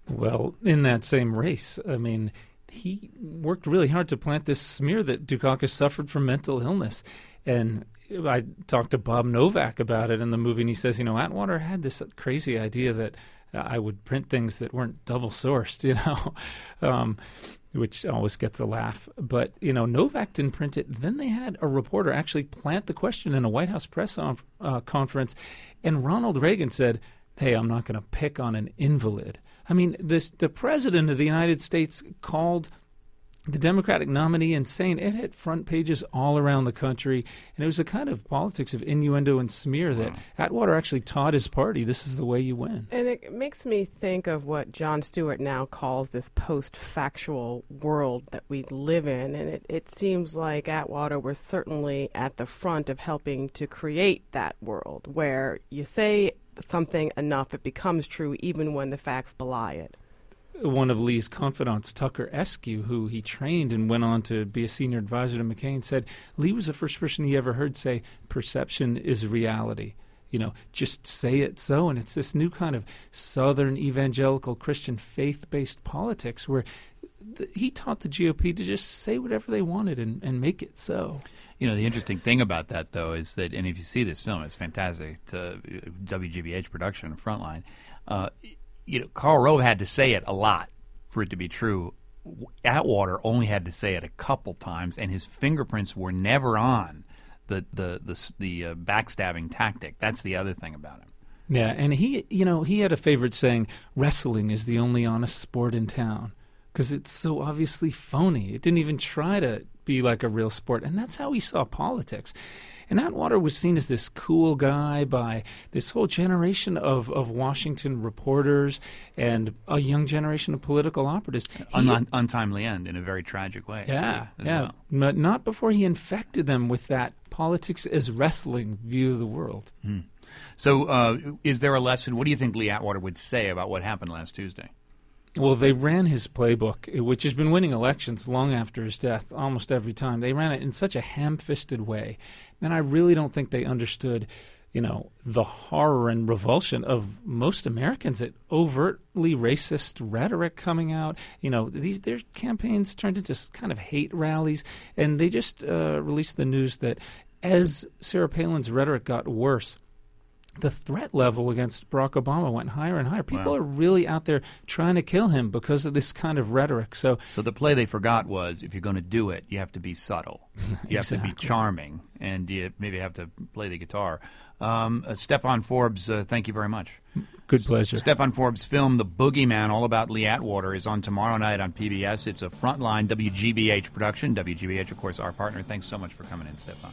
Well, in that same race, I mean, he worked really hard to plant this smear that Dukakis suffered from mental illness. And I talked to Bob Novak about it in the movie, and he says, you know, Atwater had this crazy idea that I would print things that weren't double-sourced, you know, um, which always gets a laugh. But, you know, Novak didn't print it. Then they had a reporter actually plant the question in a White House press on, uh, conference, and Ronald Reagan said, hey, I'm not going to pick on an invalid. I mean, this, the president of the United States called the Democratic nominee insane. It hit front pages all around the country, and it was a kind of politics of innuendo and smear that Atwater actually taught his party, this is the way you win. And it makes me think of what Jon Stewart now calls this post-factual world that we live in, and it, it seems like Atwater was certainly at the front of helping to create that world, where you say something enough, it becomes true even when the facts belie it. One of Lee's confidants, Tucker Eskew, who he trained and went on to be a senior advisor to McCain, said Lee was the first person he ever heard say, perception is reality. You know, just say it so. And it's this new kind of Southern evangelical Christian faith-based politics where th- he taught the G O P to just say whatever they wanted and, and make it so. You know, the interesting thing about that, though, is that, and if you see this film, it's fantastic, it's a W G B H production, Frontline, uh, you know, Karl Rove had to say it a lot for it to be true. Atwater only had to say it a couple times, and his fingerprints were never on the the the, the uh, backstabbing tactic. That's the other thing about him. Yeah, and he, you know, he had a favorite saying, wrestling is the only honest sport in town, because it's so obviously phony. It didn't even try to be like a real sport, and that's how he saw politics. And Atwater was seen as this cool guy by this whole generation of, of Washington reporters and a young generation of political operatives. Un- un- untimely end in a very tragic way. Yeah, as yeah. well. But not before he infected them with that politics as wrestling view of the world. Hmm. So uh, is there a lesson? What do you think Lee Atwater would say about what happened last Tuesday? Well, they ran his playbook, which has been winning elections long after his death, almost every time. They ran it in such a ham-fisted way. And I really don't think they understood, you know, the horror and revulsion of most Americans at overtly racist rhetoric coming out. You know, these their campaigns turned into kind of hate rallies. And they just uh, released the news that as Sarah Palin's rhetoric got worse, the threat level against Barack Obama went higher and higher. People Wow. are really out there trying to kill him because of this kind of rhetoric. So, so the play they forgot was, if you're going to do it, you have to be subtle. You have to be Exactly. charming, and you maybe have to play the guitar. Um, uh, Stephan Forbes, uh, thank you very much. Good pleasure. Stephan Forbes' film, The Boogeyman, all about Lee Atwater, is on tomorrow night on P B S. It's a Frontline W G B H production. W G B H, of course, our partner. Thanks so much for coming in, Stephan.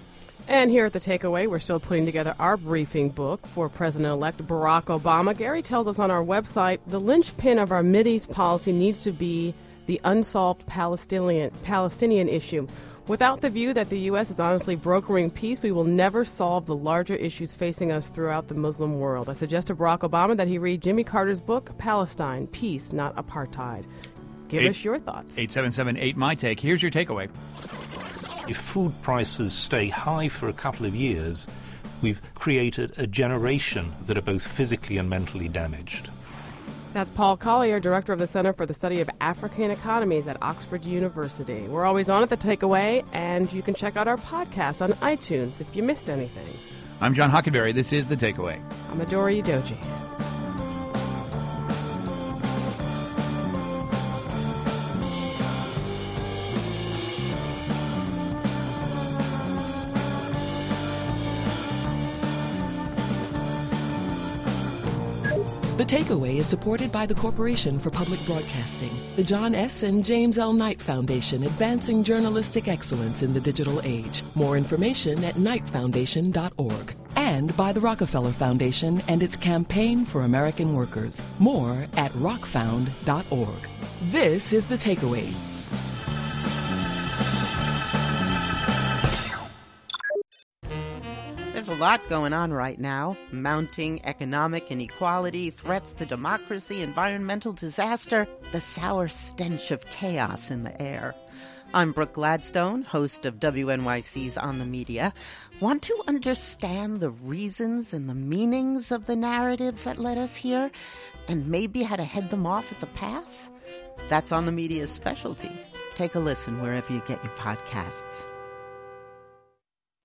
And here at The Takeaway, we're still putting together our briefing book for President-elect Barack Obama. Gary tells us on our website, the linchpin of our Mideast policy needs to be the unsolved Palestinian Palestinian issue. Without the view that the U S is honestly brokering peace, we will never solve the larger issues facing us throughout the Muslim world. I suggest to Barack Obama that he read Jimmy Carter's book, Palestine, Peace, Not Apartheid. Give Eight- us your thoughts. eight seven seven eight, my take. Here's your takeaway. If food prices stay high for a couple of years, we've created a generation that are both physically and mentally damaged. That's Paul Collier, Director of the Center for the Study of African Economies at Oxford University. We're always on at The Takeaway, and you can check out our podcast on iTunes if you missed anything. I'm John Hockenberry. This is The Takeaway. I'm Adora Udoji. The Takeaway is supported by the Corporation for Public Broadcasting, the John S. and James L. Knight Foundation, advancing journalistic excellence in the digital age. More information at knight foundation dot org. And by the Rockefeller Foundation and its Campaign for American Workers. More at rock found dot org. This is The Takeaway. There's a lot going on right now. Mounting economic inequality, threats to democracy, environmental disaster, the sour stench of chaos in the air. I'm Brooke Gladstone, host of W N Y C's On the Media. Want to understand the reasons and the meanings of the narratives that led us here? and maybe how to head them off at the pass? That's on the media's specialty. Take a listen wherever you get your podcasts.